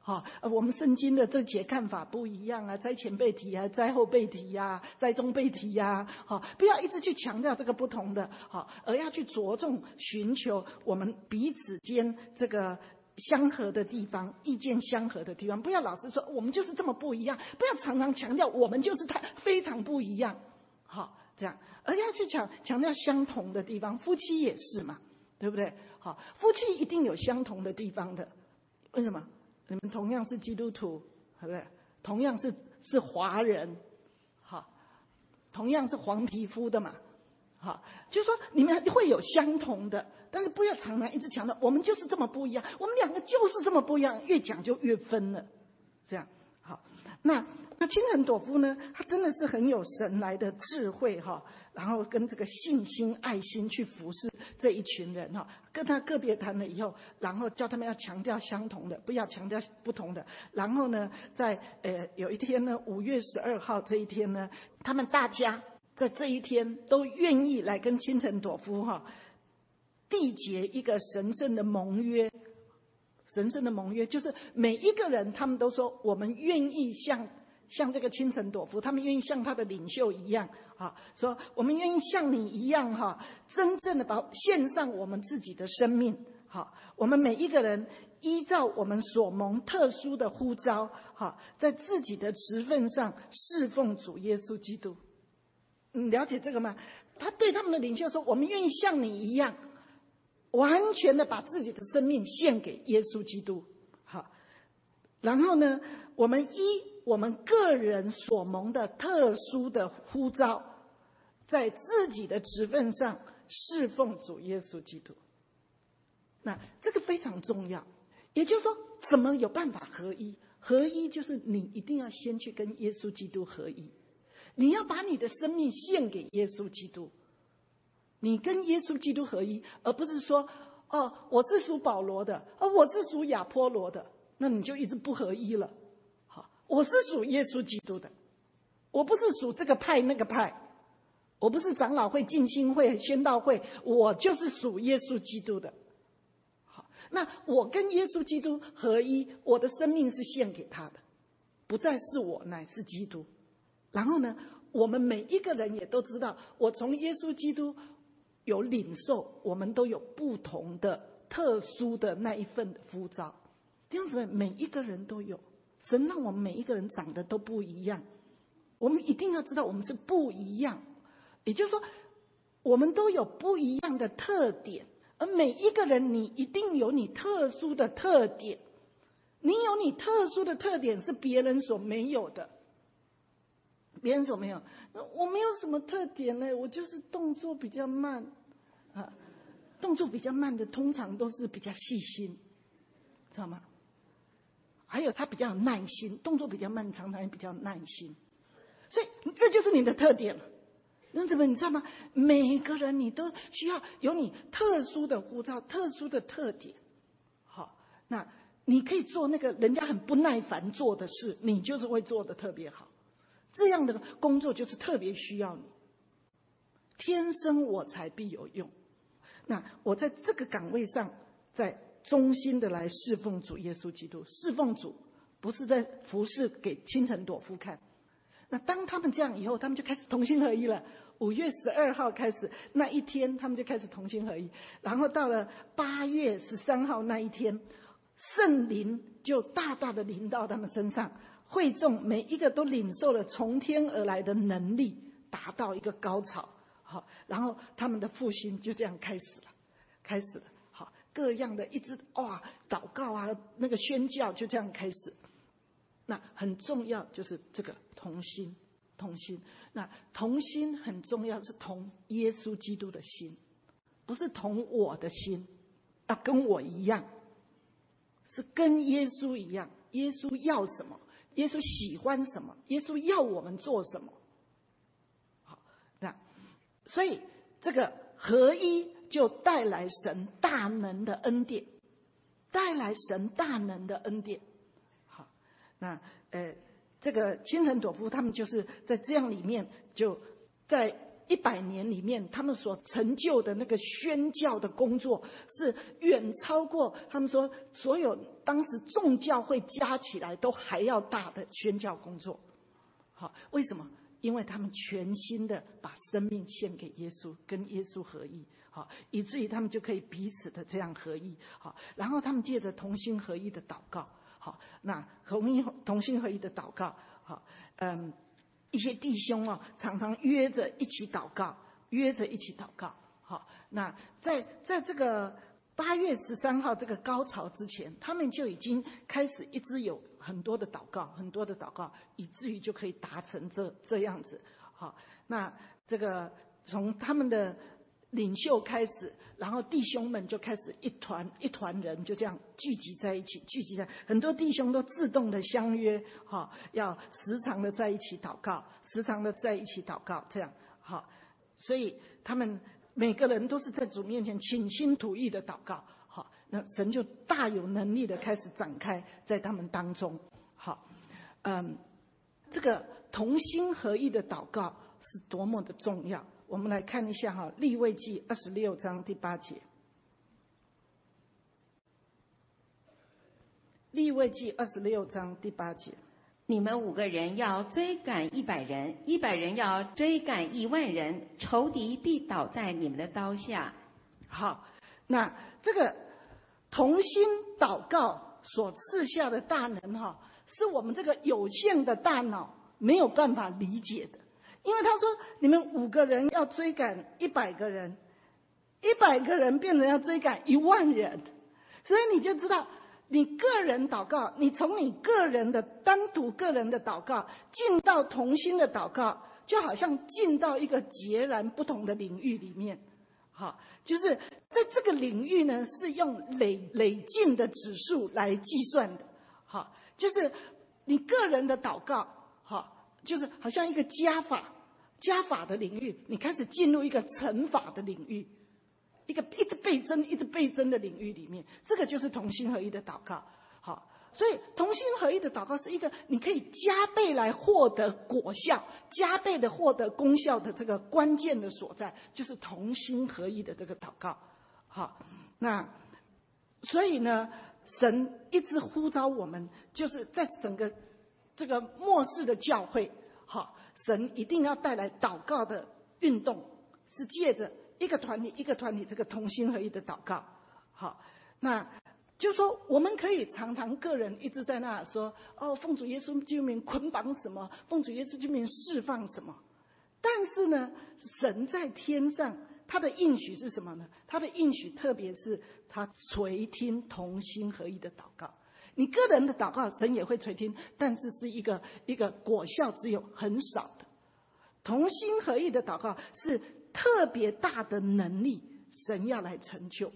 [SPEAKER 3] 我们圣经的这节看法不一样啊，在前辈提啊，在后辈提啊，在中辈提啊，不要一直去强调这个不同的，而要去着重寻求我们彼此间这个相合的地方，意见相合的地方。不要老是说我们就是这么不一样，不要常常强调我们就是非常不一样，这样，而要去强调相同的地方。夫妻也是嘛，对不对？夫妻一定有相同的地方的，为什么？你们同样是基督徒，对不对？同样是华人，同样是黄皮肤的嘛，就是说你们会有相同的，但是不要常常一直强调我们就是这么不一样，我们两个就是这么不一样，越讲就越分了，这样。好，那清晨朵夫呢，他真的是很有神来的智慧然后跟这个信心爱心去服侍这一群人跟他个别谈了以后，然后叫他们要强调相同的，不要强调不同的。然后呢，在有一天呢，5月12号这一天呢，他们大家在这一天都愿意来跟清晨朵夫缔结一个神圣的盟约。神圣的盟约就是每一个人他们都说我们愿意像这个清晨朵夫，他们愿意像他的领袖一样说我们愿意像你一样真正的献上我们自己的生命我们每一个人依照我们所蒙特殊的呼召在自己的职分上侍奉主耶稣基督。你了解这个吗？他对他们的领袖说，我们愿意像你一样完全的把自己的生命献给耶稣基督。然后呢，我们个人所蒙的特殊的呼召，在自己的职分上侍奉主耶稣基督。那这个非常重要，也就是说怎么有办法合一？合一就是你一定要先去跟耶稣基督合一，你要把你的生命献给耶稣基督，你跟耶稣基督合一，而不是说我是属保罗的，我是属亚波罗的，那你就一直不合一了。我是属耶稣基督的，我不是属这个派那个派，我不是长老会、浸信会、宣道会，我就是属耶稣基督的。那我跟耶稣基督合一，我的生命是献给他的，不再是我，乃是基督。然后呢，我们每一个人也都知道，我从耶稣基督有领受，我们都有不同的特殊的那一份的呼召。弟兄姊妹，每一个人都有，神让我们每一个人长得都不一样，我们一定要知道我们是不一样，也就是说我们都有不一样的特点，而每一个人你一定有你特殊的特点，你有你特殊的特点是别人所没有的。别人所没有，我没有什么特点呢，我就是动作比较慢动作比较慢的通常都是比较细心，知道吗？还有他比较有耐心，动作比较慢常常也比较耐心，所以这就是你的特点了。那怎么你知道吗？每个人你都需要有你特殊的呼召，特殊的特点。好，那你可以做那个人家很不耐烦做的事，你就是会做得特别好。这样的工作就是特别需要你，天生我材必有用。那我在这个岗位上，在忠心的来侍奉主耶稣基督。侍奉主不是在服侍给清晨朵夫看。那当他们这样以后，他们就开始同心合一了。5月12号开始那一天，他们就开始同心合一。然后到了8月13号那一天，圣灵就大大的临到他们身上。会众每一个都领受了从天而来的能力，达到一个高潮。好，然后他们的复兴就这样开始了。好，各样的一直祷告啊，那个宣教就这样开始。那很重要就是这个同心。那同心很重要，是同耶稣基督的心，不是同我的心，要跟我一样，是跟耶稣一样。耶稣要什么？耶稣喜欢什么？耶稣要我们做什么？好，那所以这个合一就带来神大能的恩典，好，那这个清晨朵夫他们就是在这样里面，就在 100年里面，他们所成就的那个宣教的工作，是远超过他们说所有当时众教会加起来都还要大的宣教工作。好，为什么？因为他们全心的把生命献给耶稣，跟耶稣合一，好，以至于他们就可以彼此的这样合一。好，然后他们借着同心合一的祷告，好，那同心合一的祷告，好，一些弟兄哦，常常约着一起祷告，好，那在这个8月13号这个高潮之前，他们就已经开始一直有很多的祷告，以至于就可以达成这样子。好，那这个从他们的领袖开始，然后弟兄们就开始一团人就这样聚集在一起，很多弟兄都自动的相约，好，要时常的在一起祷告，这样好，所以他们每个人都是在主面前倾心吐意的祷告，好，那神就大有能力的开始展开在他们当中。好，这个同心合一的祷告是多么的重要。我们来看一下哈，利未记26章第8节。利未记26章第8节。
[SPEAKER 4] 你们5个人要追赶100人，100人要追赶10000人，仇敌必倒在你们的刀下。
[SPEAKER 3] 好，那这个同心祷告所赐下的大能哈，是我们这个有限的大脑没有办法理解的。因为他说你们5个人要追赶100个人，100个人变成要追赶10000人，所以你就知道你个人祷告，你从你个人的单独个人的祷告进到同心的祷告，就好像进到一个截然不同的领域里面。好，就是在这个领域呢，是用累进的指数来计算的。好，就是你个人的祷告，好，就是好像一个加法的领域，你开始进入一个乘法的领域，一个一直倍增的领域里面，这个就是同心合一的祷告。好，所以同心合一的祷告是一个你可以加倍来获得果效，加倍的获得功效的这个关键的所在，就是同心合一的这个祷告。好，那所以呢，神一直呼召我们，就是在整个这个末世的教会，好，神一定要带来祷告的运动，是借着一个团体这个同心合一的祷告。好，那就说我们可以常常个人一直在那说，哦，奉主耶稣之名捆绑什么，奉主耶稣之名释放什么。但是呢，神在天上他的应许是什么呢？他的应许特别是他垂听同心合一的祷告。你个人的祷告神也会垂听，但是是一个果效只有很少的。同心合一的祷告是特别大的能力，神要来成就。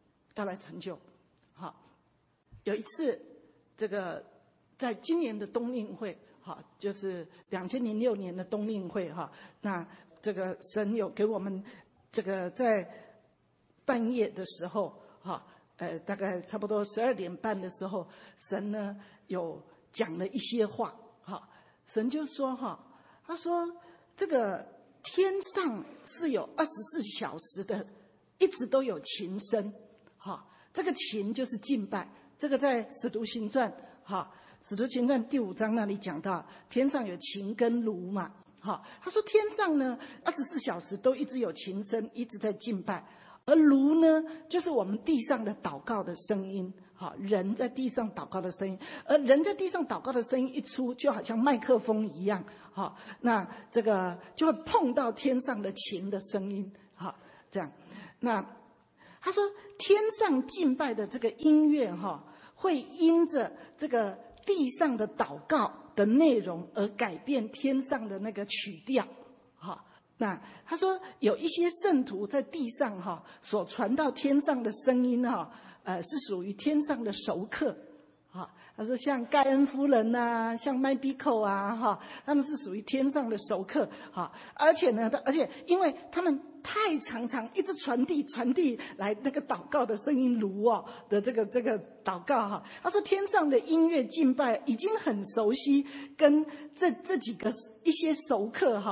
[SPEAKER 3] 好，有一次这个在今年的冬令会，好，就是2006年的冬令会哈，那这个神有给我们这个在半夜的时候哈，大概差不多12点半的时候，神呢有讲了一些话哈，神就说哈，他说这个天上是有24小时的，一直都有琴声，哈，这个琴就是敬拜，这个在使徒行传哈，使徒行传第5章那里讲到，天上有琴跟炉嘛，哈，他说天上呢24小时都一直有琴声，一直在敬拜。而炉呢，就是我们地上的祷告的声音，好，人在地上祷告的声音，而人在地上祷告的声音一出，就好像麦克风一样，好，那这个就会碰到天上的琴的声音，好，这样。那他说，天上敬拜的这个音乐哈，会因着这个地上的祷告的内容而改变天上的那个曲调，好。那他说有一些圣徒在地上哈所传到天上的声音哈，是属于天上的熟客，哈，他说像盖恩夫人呐，像麦比寇啊哈，他们是属于天上的熟客哈，而且因为他们太常一直传递来那个祷告的声音炉哦的这个祷告哈，他说天上的音乐敬拜已经很熟悉，跟这几个一些熟客哈。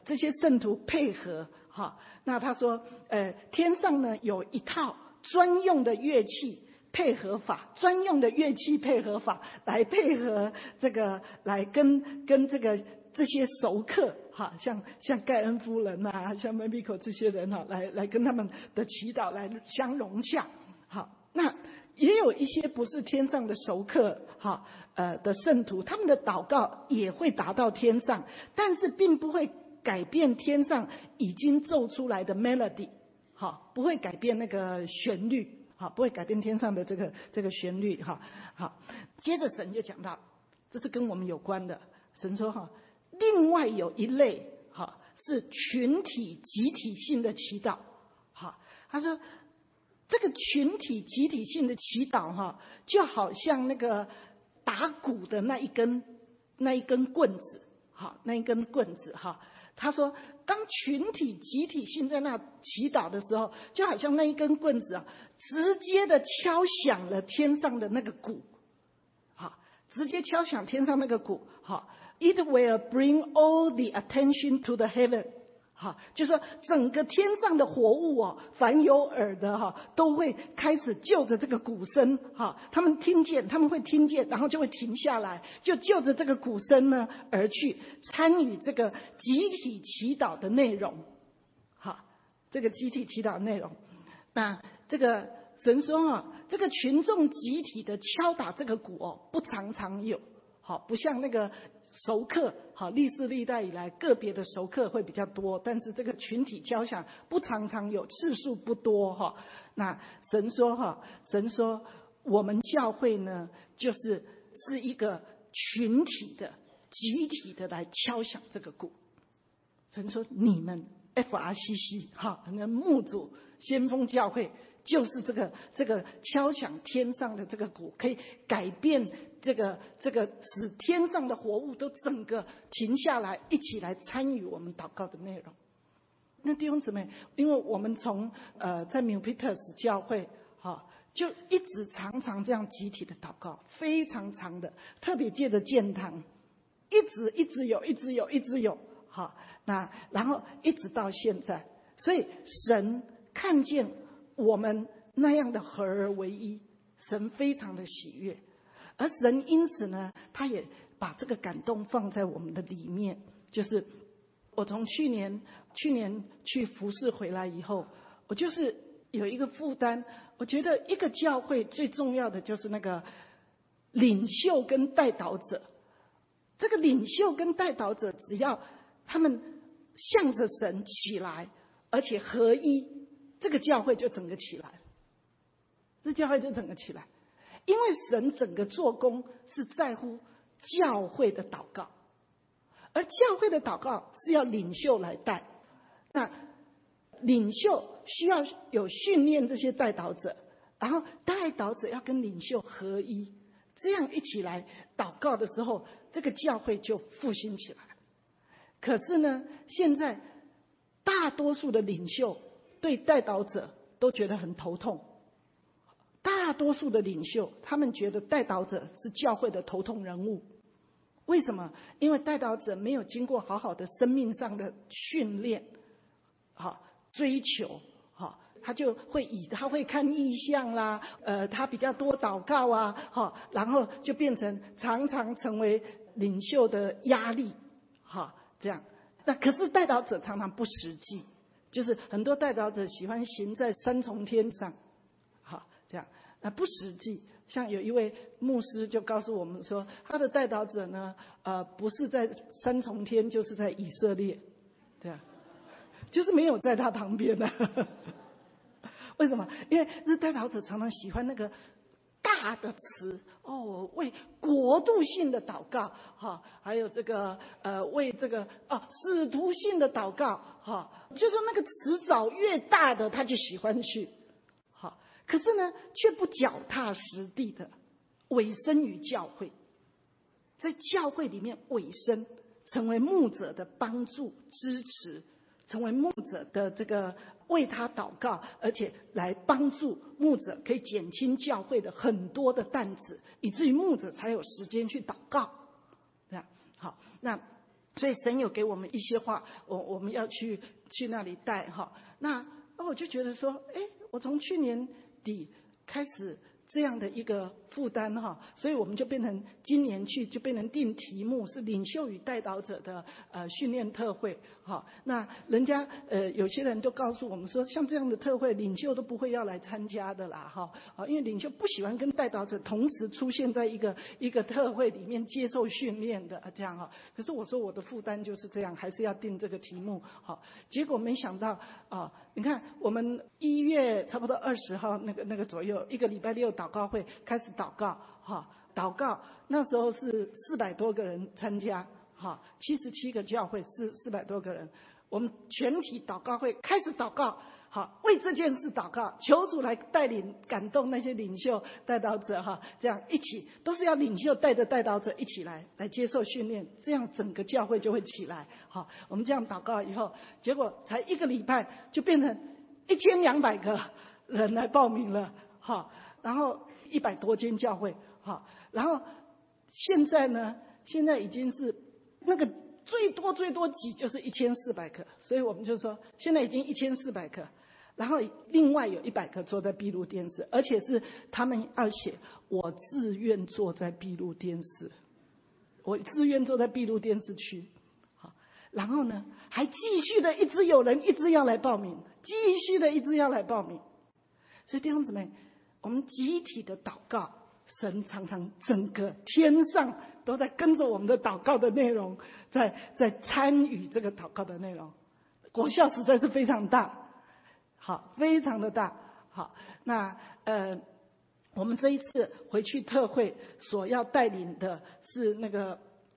[SPEAKER 3] 这些圣徒配合哈。那他说天上呢有一套专用的乐器配合法，专用的乐器配合法来配合这个，来跟这些熟客哈，像盖恩夫人啊，像 Mamiko 这些人哈，来跟他们的祈祷来相融洽。好，那也有一些不是天上的熟客哈的圣徒，他们的祷告也会达到天上，但是并不会改变天上已经奏出来的 melody， 好，不会改变那个旋律。好，不会改变天上的这个旋律哈。好，接着神就讲到，这是跟我们有关的。神说哈，另外有一类哈是群体集体性的祈祷。哈，他说这个群体集体性的祈祷哈，就好像那个打鼓的那一根棍子，好，那一根棍子哈。他说，当群体集体性在那祈祷的时候，就好像那一根棍子啊，直接的敲响了天上的那个鼓，好，直接敲响天上那个鼓，好 ，It will bring all the attention to the heaven。好，就是说整个天上的活物哦，凡有耳的哈，都会开始就着这个鼓声哈，他们会听见，然后就会停下来，就就着这个鼓声呢而去参与这个集体祈祷的内容。好，这个集体祈祷的内容，那这个神说啊，这个群众集体的敲打这个鼓哦，不常常有，好，不像那个熟客，好，历世历代以来个别的熟客会比较多，但是这个群体交响不常常有，次数不多哈。那神说我们教会呢，是一个群体的、集体的来敲响这个鼓。神说你们 FRCC 哈，那牧主先锋教会就是这个敲响天上的这个鼓，可以改变这个使天上的活物都整个停下来，一起来参与我们祷告的内容。那弟兄姊妹，因为我们从在 Milpitas 教会哈，就一直常常这样集体的祷告，非常长的，特别借着建堂，一直有，好，那然后一直到现在，所以神看见我们那样的合而为一，神非常的喜悦，而神因此呢，他也把这个感动放在我们的里面。就是我从去年去服侍回来以后，我就是有一个负担，我觉得一个教会最重要的就是那个领袖跟带导者。这个领袖跟带导者，只要他们向着神起来，而且合一，这个教会就整个起来，这教会就整个起来。因为神整个做工是在乎教会的祷告，而教会的祷告是要领袖来带。那领袖需要有训练这些带导者，然后带导者要跟领袖合一，这样一起来祷告的时候，这个教会就复兴起来。可是呢，现在大多数的领袖对带导者都觉得很头痛。大多数的领袖，他们觉得带导者是教会的头痛人物。为什么？因为带导者没有经过好好的生命上的训练，好追求，好他会看异象啦，他比较多祷告啊，好，然后就变成常常成为领袖的压力，好这样。那可是带导者常常不实际，就是很多带导者喜欢行在三重天上，好这样，那不实际。像有一位牧师就告诉我们说，他的带导者呢，不是在三重天，就是在以色列，对啊，就是没有在他旁边的。为什么？因为那带导者常常喜欢那个大的词哦，为国度性的祷告哈，还有这个为这个使徒性的祷告哈，就是那个词藻越大的他就喜欢去。可是呢，却不脚踏实地的委身于教会，在教会里面委身，成为牧者的帮助支持，成为牧者的这个为他祷告，而且来帮助牧者可以减轻教会的很多的担子，以至于牧者才有时间去祷告。这样好，那所以神有给我们一些话，我们要去那里带哈。那我就觉得说，我从去年底开始这样的一个负担哈，所以我们就变成今年就变成定题目是领袖与带导者的训练特会哈。那人家有些人就告诉我们说，像这样的特会，领袖都不会要来参加的啦哈，因为领袖不喜欢跟带导者同时出现在一个特会里面接受训练的这样哈。可是我说我的负担就是这样，还是要定这个题目好。结果没想到你看我们1月差不多20号那个左右，一个礼拜6祷告会开始祷告哈，祷告那时候是400多个人参加哈，77个教会是400多个人，我们全体祷告会开始祷告，好，为这件事祷告，求主来带领感动那些领袖带导者哈，这样一起都是要领袖带着带导者一起来接受训练，这样整个教会就会起来。好，我们这样祷告以后，结果才1个礼拜就变成1200个人来报名了，好，然后100多间教会，好，然后现在已经是那个最多挤就是1400个，所以我们就说现在已经1400个，然后另外有100个坐在闭路电视，而且是他们要写我自愿坐在闭路电视，我自愿坐在闭路电视区，好，然后呢还继续的一直有人一直要来报名，继续的一直要来报名，所以弟兄姊妹，我们集体的祷告，神常常整个天上都在跟着我们的祷告的内容，在参与这个祷告的内容，果效实在是非常大，好，非常的大。好，那我们这一次回去特会所要带领的是那个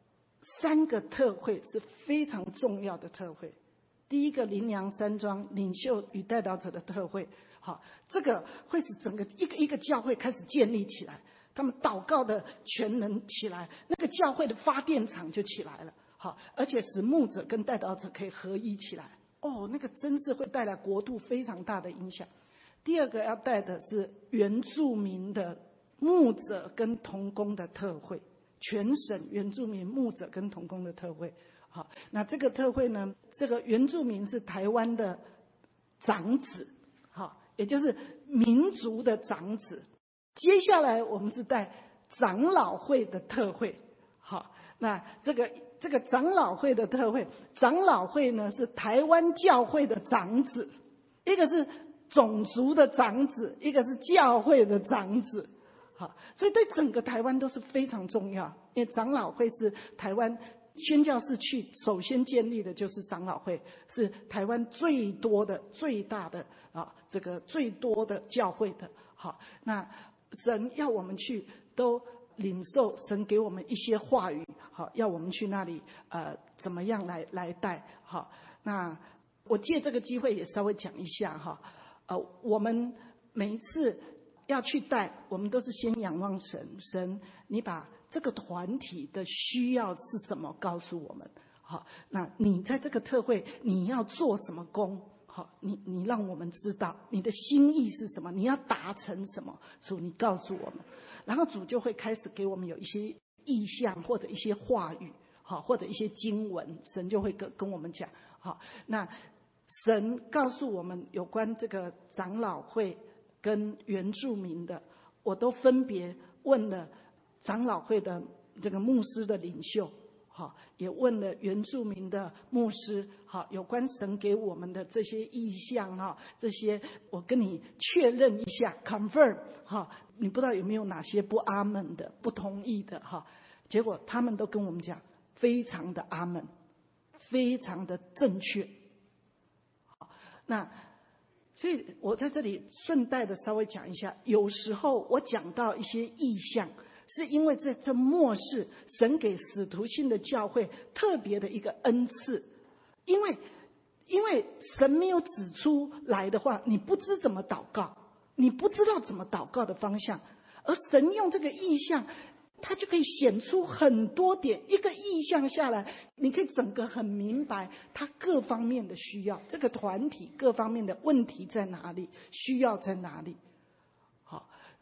[SPEAKER 3] 3个特会是非常重要的特会。第一个灵粮山庄领袖与带导者的特会，好，这个会使整个一个教会开始建立起来，他们祷告的全能起来，那个教会的发电厂就起来了，好，而且使牧者跟带导者可以合一起来，那个真是会带来国度非常大的影响。第二个要带的是原住民的牧者跟同工的特会，全省原住民牧者跟同工的特会。好，那这个特会呢，这个原住民是台湾的长子，好，也就是民族的长子。接下来我们是带长老会的特会，好，那这个长老会的特会，长老会呢是台湾教会的长子，一个是种族的长子，一个是教会的长子，好，所以对整个台湾都是非常重要，因为长老会是台湾宣教士去首先建立的就是长老会，是台湾最多的最大的这个最多的教会的。好，那神要我们去都领受神给我们一些话语，好，要我们去那里怎么样来带。好，那我借这个机会也稍微讲一下哈，我们每一次要去带，我们都是先仰望神，神你把这个团体的需要是什么告诉我们，好，那你在这个特会你要做什么工，好，你让我们知道你的心意是什么，你要达成什么，主你告诉我们，然后主就会开始给我们有一些意象或者一些话语，好，或者一些经文，神就会跟我们讲。好，那神告诉我们有关这个长老会跟原住民的，我都分别问了长老会的这个牧师的领袖，好，也问了原住民的牧师，好，有关神给我们的这些意象哈，这些我跟你确认一下 confirm 哈，你不知道有没有哪些不阿门的、不同意的哈？结果他们都跟我们讲，非常的阿门，非常的正确。好，那所以我在这里顺带的稍微讲一下，有时候我讲到一些意象，是因为在这末世，神给使徒性的教会特别的一个恩赐，因为神没有指出来的话，你不知怎么祷告，你不知道怎么祷告的方向，而神用这个意象，它就可以显出很多点，一个意象下来，你可以整个很明白它各方面的需要，这个团体各方面的问题在哪里，需要在哪里。好，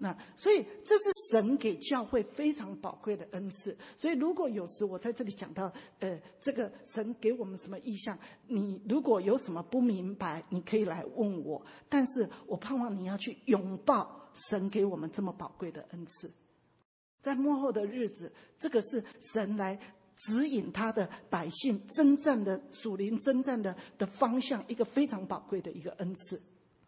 [SPEAKER 3] 那所以这是神给教会非常宝贵的恩赐。所以如果有时我在这里讲到这个神给我们什么意象，你如果有什么不明白，你可以来问我，但是我盼望你要去拥抱神给我们这么宝贵的恩赐。在末后的日子，这个是神来指引他的百姓征战的属灵征战的方向，一个非常宝贵的一个恩赐。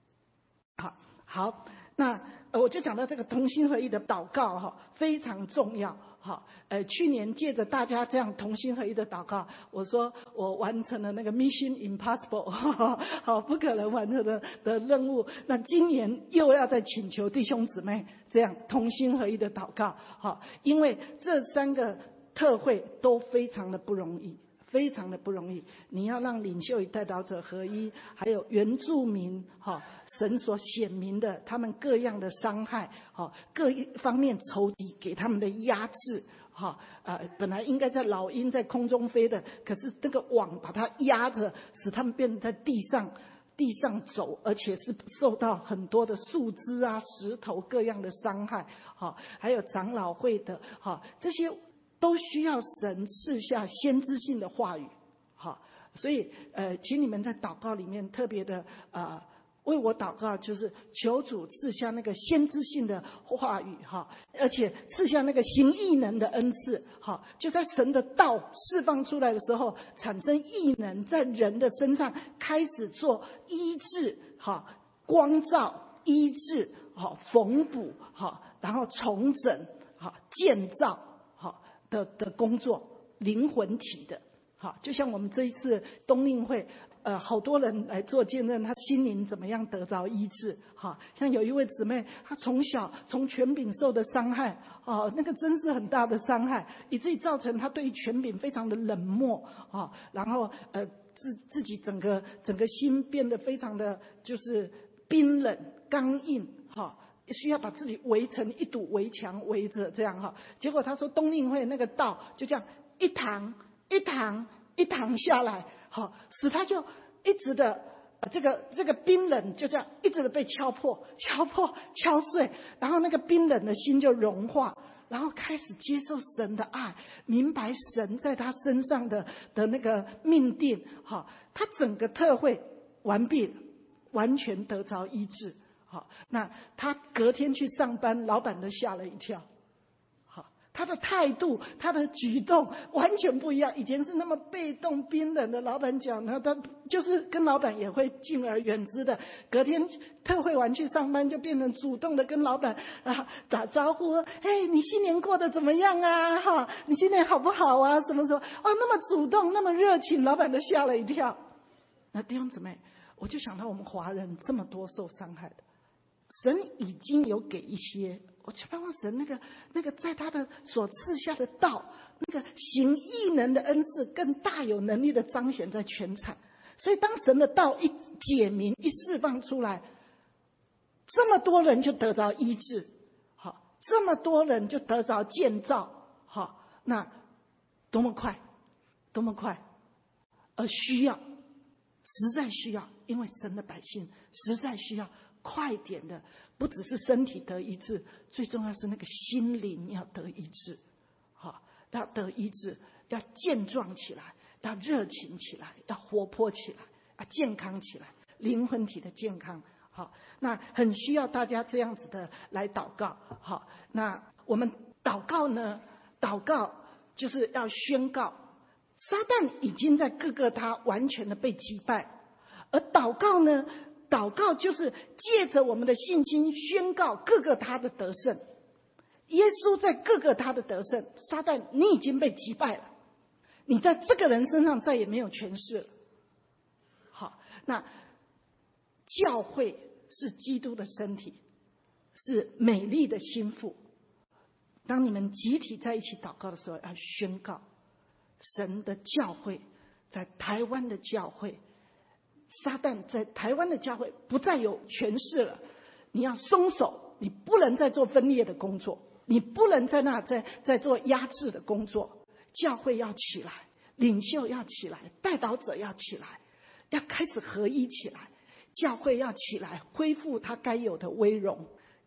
[SPEAKER 3] 好，那我就讲到这个同心合一的祷告非常重要。去年借着大家这样同心合一的祷告，我说我完成了那个 Mission Impossible 不可能完成的任务。那今年又要再请求弟兄姊妹这样同心合一的祷告。因为这3个特会都非常的不容易，非常的不容易。你要让领袖与代祷者合一，还有原住民神所显明的他们各样的伤害，各一方面仇敌给他们的压制，本来应该在老鹰在空中飞的，可是这个网把它压着，使他们变成在地上走，而且是受到很多的树枝啊、石头各样的伤害，还有长老会的，这些都需要神赐下先知性的话语。所以请你们在祷告里面特别的为我祷告，就是求主赐下那个先知性的话语而且赐下那个行异能的恩赐就在神的道释放出来的时候，产生异能，在人的身上开始做医治光照、医治缝补然后重整建造的工作，灵魂体的。就像我们这一次冬令会好多人来做见证，他心灵怎么样得着医治。像有一位姊妹，她从小从权柄受的伤害那个真是很大的伤害，以至于造成她对权柄非常的冷漠然后自己整个心变得非常的就是冰冷刚硬需要把自己围成一堵围墙围着这样结果她说冬令会那个道就这样一堂下来使他就一直的这个冰冷就这样一直的被敲碎，然后那个冰冷的心就融化，然后开始接受神的爱，明白神在他身上的那个命定他整个特会完毕，完全得着医治那他隔天去上班，老板都吓了一跳。他的态度，他的举动完全不一样。以前是那么被动冰冷的，老板讲他就是跟老板也会敬而远之的。隔天特会完去上班，就变成主动的跟老板打招呼，你新年过得怎么样啊？你新年好不好啊？什么那么主动，那么热情，老板都吓了一跳。那弟兄姊妹，我就想到我们华人这么多受伤害的，神已经有给一些。我就盼望神那个在他的所赐下的道，那个行异能的恩赐更大有能力的彰显在全场。所以当神的道一解明一释放出来，这么多人就得着医治这么多人就得着建造那多么快而需要，实在需要，因为神的百姓实在需要快点的，不只是身体得医治，最重要是那个心灵要得医治要得医治，要健壮起来，要热情起来，要活泼起来，要健康起来，灵魂体的健康那很需要大家这样子的来祷告那我们祷告呢，祷告就是要宣告撒旦已经在各个他完全的被击败，而祷告呢，祷告就是借着我们的信心宣告各个他的得胜。耶稣在各个他的得胜，撒旦你已经被击败了，你在这个人身上再也没有权势了。那教会是基督的身体，是美丽的心腹。当你们集体在一起祷告的时候，要宣告神的教会，在台湾的教会，撒旦在台湾的教会不再有权势了。你要松手，你不能再做分裂的工作，你不能在那在做压制的工作。教会要起来，领袖要起来，代祷者要起来，要开始合一起来。教会要起来，恢复它该有的威荣，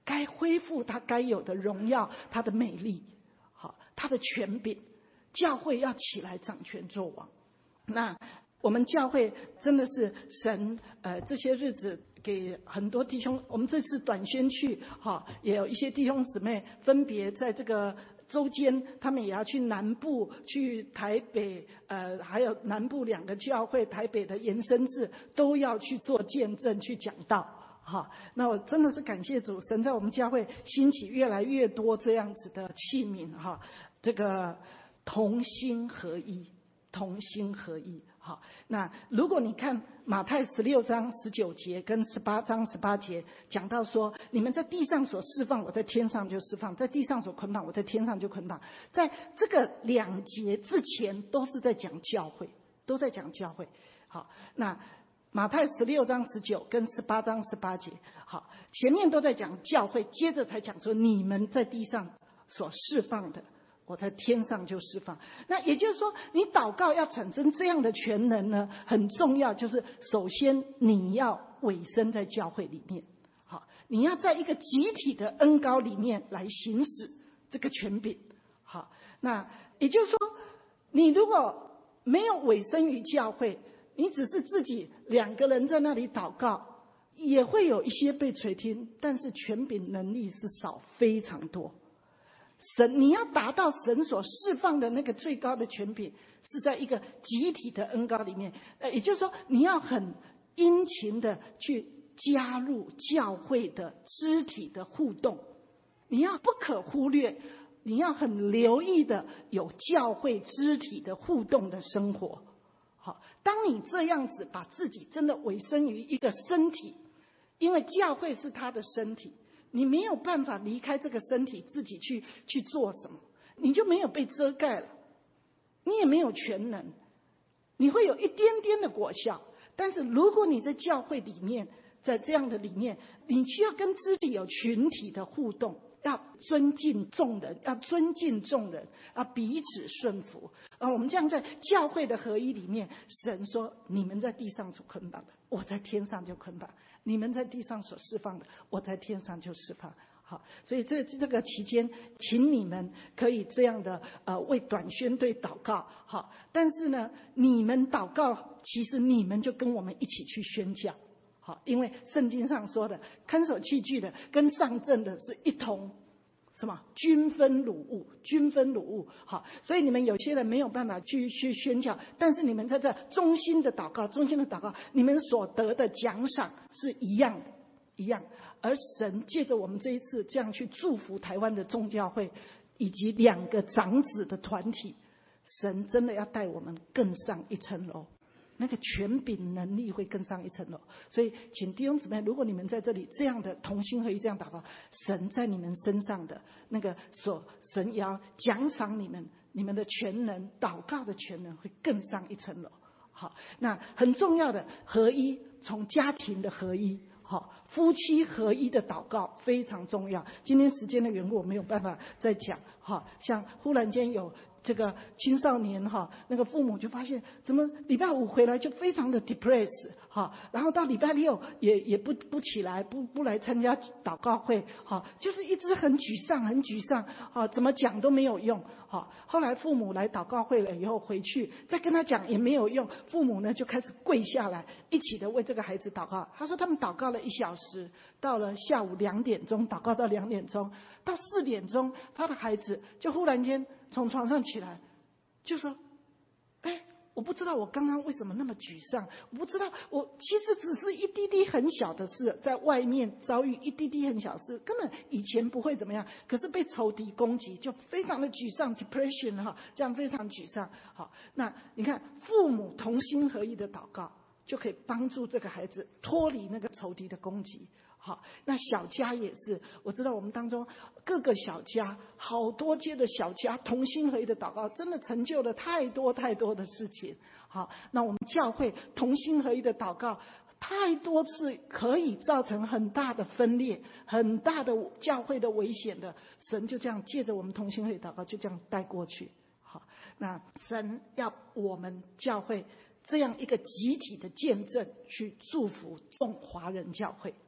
[SPEAKER 3] 该恢复它该有的荣耀，它的美丽，好，它的权柄。教会要起来掌权作王。那我们教会真的是神这些日子给很多弟兄，我们这次短宣去也有一些弟兄姊妹分别在这个周间，他们也要去南部，去台北还有南部2个教会，台北的延伸制都要去做见证，去讲道。那我真的是感谢主，神在我们教会兴起越来越多这样子的器皿，这个同心合一，同心合一。好，那如果你看马太16章19节跟18章18节，讲到说，你们在地上所释放，我在天上就释放；在地上所捆绑，我在天上就捆绑。在这个2节之前，都是在讲教会，都在讲教会。好，那马太16章19跟18章18节，好，前面都在讲教会，接着才讲说你们在地上所释放的，我在天上就释放。那也就是说，你祷告要产生这样的全能呢，很重要，就是首先你要委身在教会里面，好，你要在一个集体的恩膏里面来行使这个权柄。好，那也就是说，你如果没有委身于教会，你只是自己2个人在那里祷告，也会有一些被垂听，但是权柄能力是少非常多。神，你要达到神所释放的那个最高的权柄，是在一个集体的恩膏里面。也就是说，你要很殷勤的去加入教会的肢体的互动，你要不可忽略，你要很留意的有教会肢体的互动的生活。好，当你这样子把自己真的委身于一个身体，因为教会是他的身体，你没有办法离开这个身体自己去做什么，你就没有被遮盖了，你也没有全能，你会有一点点的果效。但是如果你在教会里面，在这样的里面，你需要跟肢体有群体的互动，要尊敬众人，要尊敬众人，要彼此顺服。我们这样在教会的合一里面，神说你们在地上所捆绑的，我在天上就捆绑；你们在地上所释放的，我在天上就释放。好，所以这个期间，请你们可以这样的为短宣队祷告。好，但是呢，你们祷告，其实你们就跟我们一起去宣教。好，因为圣经上说的，看守器具的跟上阵的是一同什么？均分掳物，均分掳物。好，所以你们有些人没有办法去宣教，但是你们在这衷心的祷告，你们所得的奖赏是一样的，一样。而神借着我们这一次这样去祝福台湾的众教会，以及2个长子的团体，神真的要带我们更上一层楼。那个权柄能力会更上一层楼。所以请弟兄姊妹，如果你们在这里这样的同心合一这样祷告，神在你们身上的那个神也要奖赏你们的全能，祷告的全能会更上一层楼。好，那很重要的合一，从家庭的合一，好，夫妻合一的祷告非常重要。今天时间的缘故，我没有办法再讲。像忽然间有这个青少年那个父母就发现怎么礼拜5回来就非常的 depress， 然后到礼拜6也不起来，不来参加祷告会，就是一直很沮丧，怎么讲都没有用。后来父母来祷告会了以后回去再跟他讲也没有用，父母呢就开始跪下来一起的为这个孩子祷告。他说他们祷告了1小时，到了下午2点钟祷告到2点钟，到4点钟他的孩子就忽然间从床上起来，就说我不知道我刚刚为什么那么沮丧，我不知道我其实只是一滴滴很小的事，在外面遭遇一滴滴很小的事，根本以前不会怎么样，可是被仇敌攻击就非常的沮丧 depression， 这样非常沮丧。好，那你看父母同心合一的祷告就可以帮助这个孩子脱离那个仇敌的攻击。好，那小家也是，我知道我们当中各个小家，好多街的小家同心合一的祷告，真的成就了太多的事情。好，那我们教会同心合一的祷告，太多次可以造成很大的分裂，很大的教会的危险的，神就这样借着我们同心合一祷告，就这样带过去。好，那神要我们教会这样一个集体的见证，去祝福众华人教会。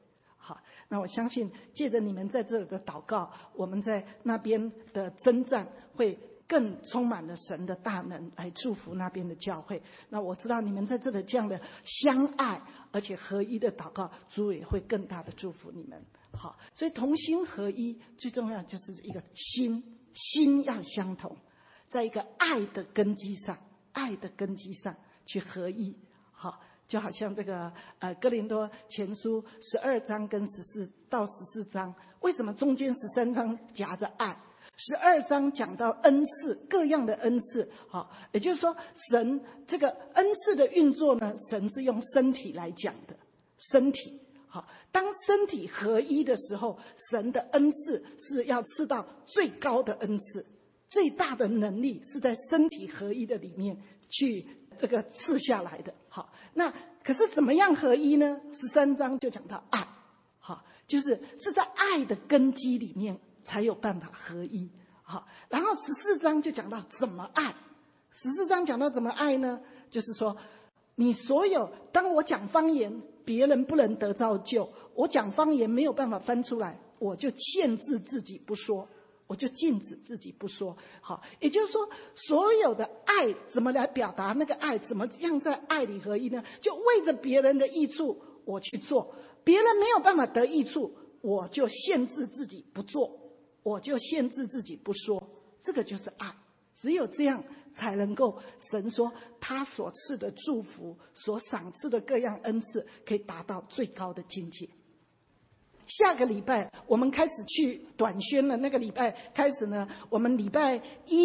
[SPEAKER 3] 好，那我相信借着你们在这里的祷告，我们在那边的征战会更充满了神的大能来祝福那边的教会。那我知道你们在这里这样的相爱而且合一的祷告，主也会更大的祝福你们。好，所以同心合一最重要就是一个心要相同，在一个爱的根基上去合一。好，就好像这个哥林多前书12章跟14到14章，为什么中间13章夹着爱？12章讲到恩赐，各样的恩赐。好，也就是说神这个恩赐的运作呢，神是用身体来讲的，身体。好，当身体合一的时候，神的恩赐是要赐到最高的恩赐，最大的能力是在身体合一的里面去这个赐下来的。好，那可是怎么样合一呢？13章就讲到爱。好，是在爱的根基里面才有办法合一。好，然后14章就讲到怎么爱。14章讲到怎么爱呢？就是说你所有，当我讲方言，别人不能得造就，我讲方言没有办法翻出来，我就限制自己不说，我就禁止自己不说。好，也就是说所有的爱怎么来表达那个爱，怎么样在爱里合一呢？就为着别人的益处我去做，别人没有办法得益处，我就限制自己不做，我就限制自己不说，这个就是爱。只有这样才能够，神说他所赐的祝福，所赏赐的各样恩赐，可以达到最高的境界。下个礼拜我们开始去短宣了，那个礼拜开始呢，我们礼拜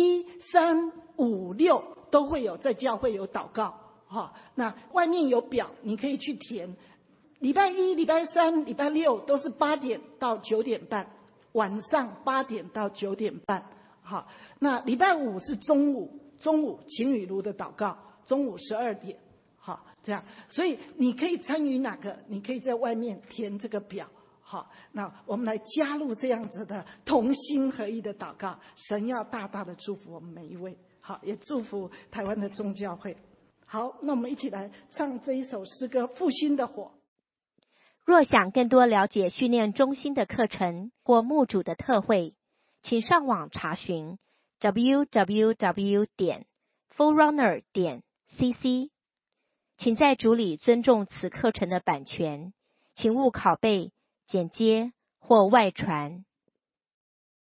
[SPEAKER 3] 1、3、5、6都会有在教会有祷告。那外面有表你可以去填，礼拜1、礼拜3、礼拜6都是8点到9点半，晚上8点到9点半。好，那礼拜5是中午晴雨如的祷告，中午12点。好，这样，所以你可以参与哪个？你可以在外面填这个表。好，那我们来加入这样子的同心合一的祷告，神要大大的祝福我们每一位。好，也祝福台湾的宗教会。好，那我们一起来唱这一首诗歌《复兴的火》。
[SPEAKER 1] 若想更多了解训练中心的课程或牧主的特会，请上网查询 www.forerunner.cc。 请在主里尊重此课程的版权，请勿拷贝、剪接或外传。